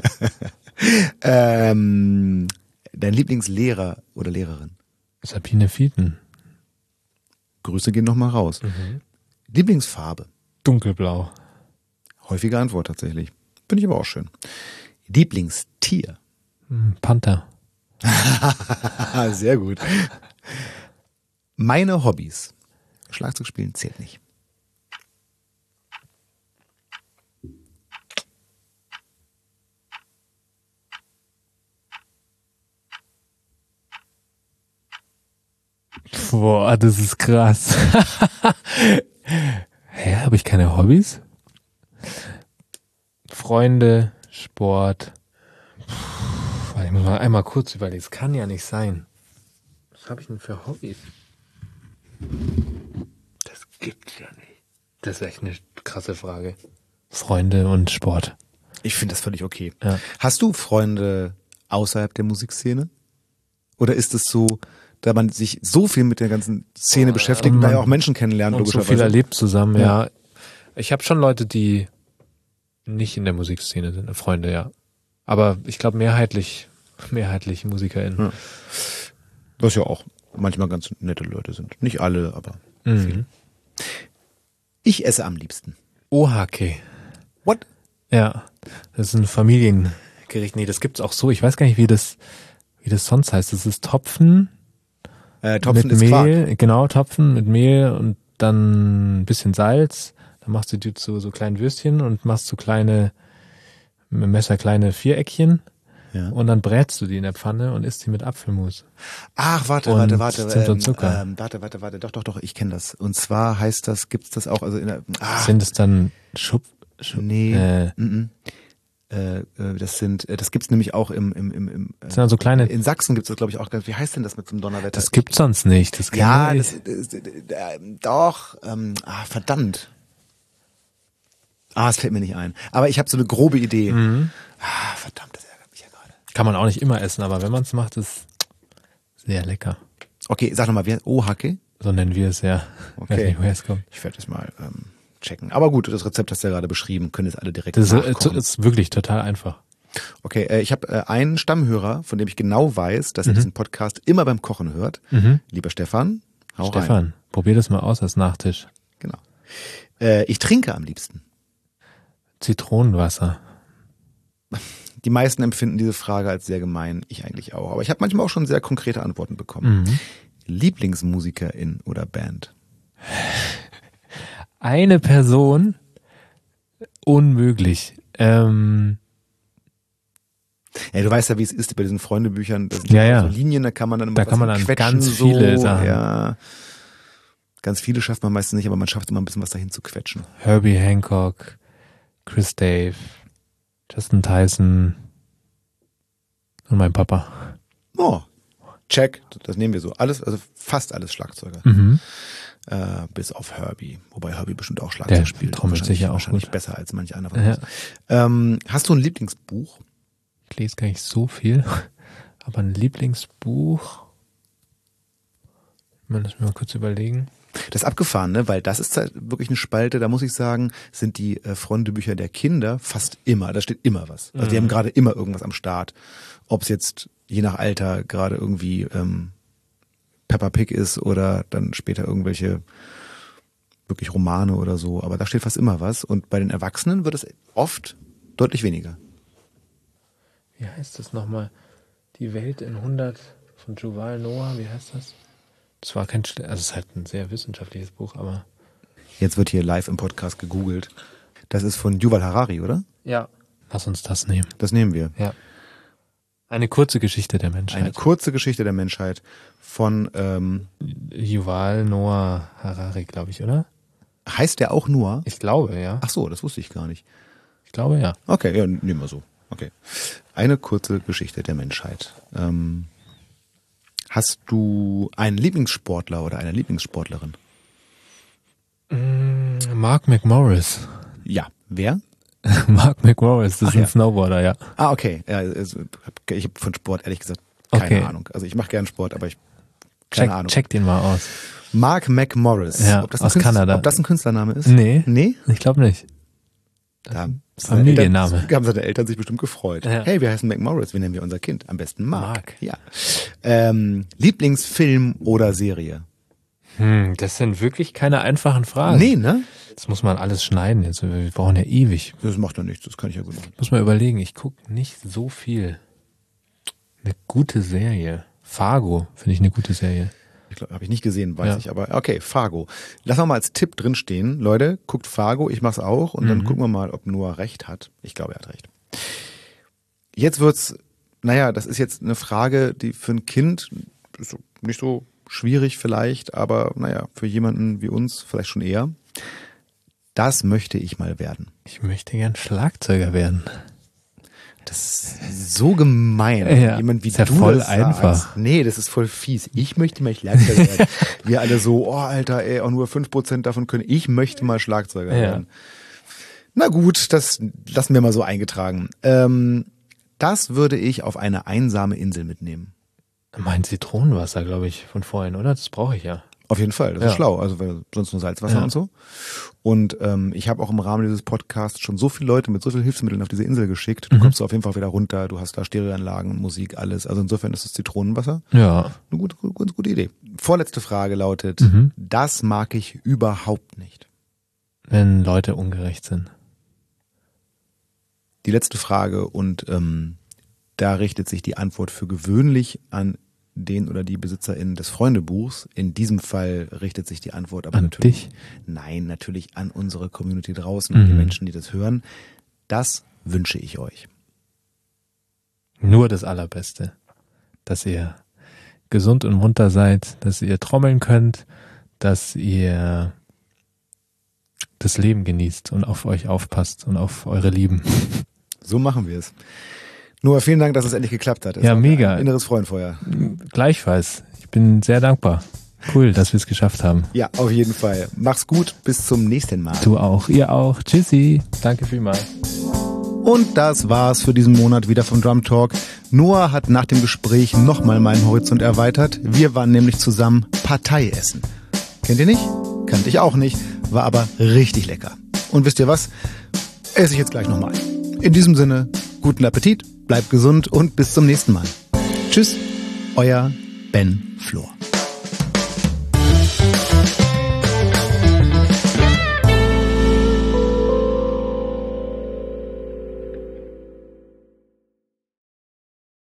ähm, dein Lieblingslehrer oder Lehrerin? Sabine Fieten. Grüße gehen nochmal raus. Mhm. Lieblingsfarbe? Dunkelblau. Häufige Antwort tatsächlich. Finde ich aber auch schön. Lieblingstier? Hm, Panther. Sehr gut. Meine Hobbys. Schlagzeug spielen zählt nicht. Boah, das ist krass. Hä, habe ich keine Hobbys? Freunde, Sport. Puh, ich muss mal einmal kurz überlegen. Es kann ja nicht sein. Was habe ich denn für Hobbys? Das gibt's ja nicht. Das ist echt eine krasse Frage. Freunde und Sport. Ich finde das völlig okay. Ja. Hast du Freunde außerhalb der Musikszene? Oder ist es so, da man sich so viel mit der ganzen Szene beschäftigt und da ja auch Menschen kennenlernt, Und so logischerweise? viel erlebt zusammen, Ja. ja. Ich habe schon Leute, die nicht in der Musikszene sind, Freunde, ja. Aber ich glaube mehrheitlich, mehrheitlich MusikerInnen. Ja. Was ja auch manchmal ganz nette Leute sind. Nicht alle, aber Mhm. viele. Ich esse am liebsten. Ohake. What? Ja. Das ist ein Familiengericht. Nee, das gibt's auch so. Ich weiß gar nicht, wie das, wie das sonst heißt. Das ist Topfen Äh, Topfen mit ist Mehl. Quark. Genau, Topfen mit Mehl und dann ein bisschen Salz. Dann machst du die zu so kleinen Würstchen und machst so kleine, mit dem Messer kleine Viereckchen. Ja. Und dann brätst du die in der Pfanne und isst die mit Apfelmus. Ach, warte, Und warte, warte. Zimt und ähm, Zucker. Ähm, warte, warte, warte. Doch, doch, doch, ich kenne das. Und zwar heißt das, gibt's das auch, also in der, ah, Sind es dann Schub, Schub nee, äh, mm, mm. Äh, das sind, das gibt's nämlich auch im, im, im, im Das sind also kleine. in Sachsen gibt's das, glaube ich, auch. Wie heißt denn das mit so einem Donnerwetter? Das gibt's sonst nicht. Das ja, kenn das, das, das, das, doch. Ähm, ah, verdammt. Ah, es fällt mir nicht ein. Aber ich habe so eine grobe Idee. Mhm. Ah, verdammt, das ärgert mich ja gerade. Kann man auch nicht immer essen, aber wenn man es macht, ist sehr lecker. Okay, sag nochmal, wer? Oh, Hacke? So nennen wir es ja. Okay. Weiß nicht, woher es kommt. Ich werde das mal ähm, checken. Aber gut, das Rezept hast du ja gerade beschrieben, können jetzt alle direkt Das nachkochen. ist, ist wirklich total einfach. Okay, äh, ich habe äh, einen Stammhörer, von dem ich genau weiß, dass er Mhm. diesen Podcast immer beim Kochen hört. Mhm. Lieber Stefan, hau rein. Stefan, probier das mal aus als Nachtisch. Genau. Äh, ich trinke am liebsten. Zitronenwasser. Die meisten empfinden diese Frage als sehr gemein, ich eigentlich auch. Aber ich habe manchmal auch schon sehr konkrete Antworten bekommen. Mhm. Lieblingsmusikerin oder Band? Eine Person, unmöglich. Ähm, Ja, du weißt ja, wie es ist bei diesen Freundebüchern. Das sind Ja, ja. so Linien, da kann man dann immer Da was kann man dann quetschen, ganz so. viele Sachen. Ja. Ganz viele schafft man meistens nicht, aber man schafft immer ein bisschen was dahin zu quetschen. Herbie Hancock, Chris Dave, Justin Tyson und mein Papa. Oh, check, das nehmen wir so. Alles, also fast alles Schlagzeuger. Mhm. Äh, bis auf Herbie. Wobei Herbie bestimmt auch Schlagzeug Der spielt. trommelt Wahrscheinlich- sicher auch Wahrscheinlich gut. besser als manch einer von Ja. uns. Ähm, hast du ein Lieblingsbuch? Ich lese gar nicht so viel, aber ein Lieblingsbuch. Mal, lass mich mal kurz überlegen. Das ist abgefahren, ne? Weil das ist halt wirklich eine Spalte, da muss ich sagen, sind die äh, Freundebücher der Kinder fast immer, da steht immer was. Also die Mhm. haben gerade immer irgendwas am Start. Ob es jetzt je nach Alter gerade irgendwie ähm, Peppa Pig ist oder dann später irgendwelche wirklich Romane oder so. Aber da steht fast immer was. Und bei den Erwachsenen wird es oft deutlich weniger. Wie heißt das nochmal? Die Welt in hundert von Yuval Noah, wie heißt das? Das war kein, Schle- also es ist halt ein sehr wissenschaftliches Buch, aber. Jetzt wird hier live im Podcast gegoogelt. Das ist von Yuval Harari, oder? Ja. Lass uns das nehmen. Das nehmen wir. Ja. Eine kurze Geschichte der Menschheit. Eine kurze Geschichte der Menschheit von, ähm, Yuval Noah Harari, glaube ich, oder? heißt der auch Noah? Ich glaube, ja. Ach so, das wusste ich gar nicht. Ich glaube, ja. Okay, ja, nehmen wir so. Okay. Eine kurze Geschichte der Menschheit. Ähm, hast du einen Lieblingssportler oder eine Lieblingssportlerin? Mm, Mark McMorris. Ja. Wer? Mark McMorris, das Ach ist ein ja. Snowboarder, ja. Ah, okay. Ja, also, ich habe von Sport ehrlich gesagt keine Okay. Ahnung. Also ich mache gern Sport, aber ich keine Check, Ahnung. check den mal aus. Mark McMorris. Ja, ob das ein aus Künstler- Kanada. Ob das ein Künstlername ist? Nee, Nee? ich glaube nicht. Da haben Familienname. seine Eltern, haben seine Eltern sich bestimmt gefreut. Ja. Hey, wir heißen McMorris, wie nennen wir unser Kind? Am besten Mark. Mark. Ja. Ähm, Lieblingsfilm oder Serie? Hm, das sind wirklich keine einfachen Fragen. Nee, ne? Das muss man alles schneiden jetzt. Wir brauchen ja ewig. Das macht doch nichts, das kann ich ja gut machen. Muss man überlegen, ich gucke nicht so viel. Eine gute Serie. Fargo finde ich eine gute Serie. Ich glaube, habe ich nicht gesehen, weiß Ja. ich, aber okay, Fargo. Lass mal als Tipp drinstehen. Leute, guckt Fargo, ich mach's auch und dann Mhm. gucken wir mal, ob Noah recht hat. Ich glaube, er hat recht. Jetzt wird's, naja, das ist jetzt eine Frage, die für ein Kind ist so- nicht so schwierig vielleicht, aber naja, für jemanden wie uns vielleicht schon eher. Das möchte ich mal werden. Ich möchte gern Schlagzeuger werden. Das ist so gemein. Ja, Jemand wie ist ja du voll das einfach. sagst. Nee, das ist voll fies. Ich möchte mal Schlagzeuger werden. Wir alle so, oh Alter, ey, auch nur fünf Prozent davon können. Ich möchte mal Schlagzeuger Ja. werden. Na gut, das lassen wir mal so eingetragen. Ähm, das würde ich auf eine einsame Insel mitnehmen. Mein Zitronenwasser, glaube ich, von vorhin, oder? Das brauche ich ja. Auf jeden Fall, das Ja. ist schlau. Also weil sonst nur Salzwasser Ja. und so. Und ähm, ich habe auch im Rahmen dieses Podcasts schon so viele Leute mit so vielen Hilfsmitteln auf diese Insel geschickt. Du Mhm. kommst auf jeden Fall wieder runter. Du hast da Stereoanlagen, Musik, alles. Also insofern ist das Zitronenwasser Ja. eine gute, gute, gute, gute Idee. Vorletzte Frage lautet, Mhm. das mag ich überhaupt nicht. Wenn Leute ungerecht sind. Die letzte Frage und ähm, da richtet sich die Antwort für gewöhnlich an den oder die BesitzerInnen des Freundebuchs. In diesem Fall richtet sich die Antwort aber An natürlich. dich? Nein, natürlich an unsere Community draußen und die Mhm. Menschen, die das hören. Das wünsche ich euch. Nur das Allerbeste. Dass ihr gesund und munter seid, dass ihr trommeln könnt, dass ihr das Leben genießt und auf euch aufpasst und auf eure Lieben. So machen wir es. Noah, vielen Dank, dass es endlich geklappt hat. Es ja, war mega. Ein inneres Freudenfeuer. Gleichfalls. Ich bin sehr dankbar. Cool, dass wir es geschafft haben. Ja, auf jeden Fall. Mach's gut, bis zum nächsten Mal. Du auch, ihr auch. Tschüssi. Danke vielmals. Und das war's für diesen Monat wieder vom Drum Talk. Noah hat nach dem Gespräch nochmal meinen Horizont erweitert. Wir waren nämlich zusammen Partei essen. Kennt ihr nicht? Kannte ich auch nicht, war aber richtig lecker. Und wisst ihr was? Esse ich jetzt gleich nochmal. In diesem Sinne, guten Appetit, bleibt gesund und bis zum nächsten Mal. Tschüss, euer Ben Flor.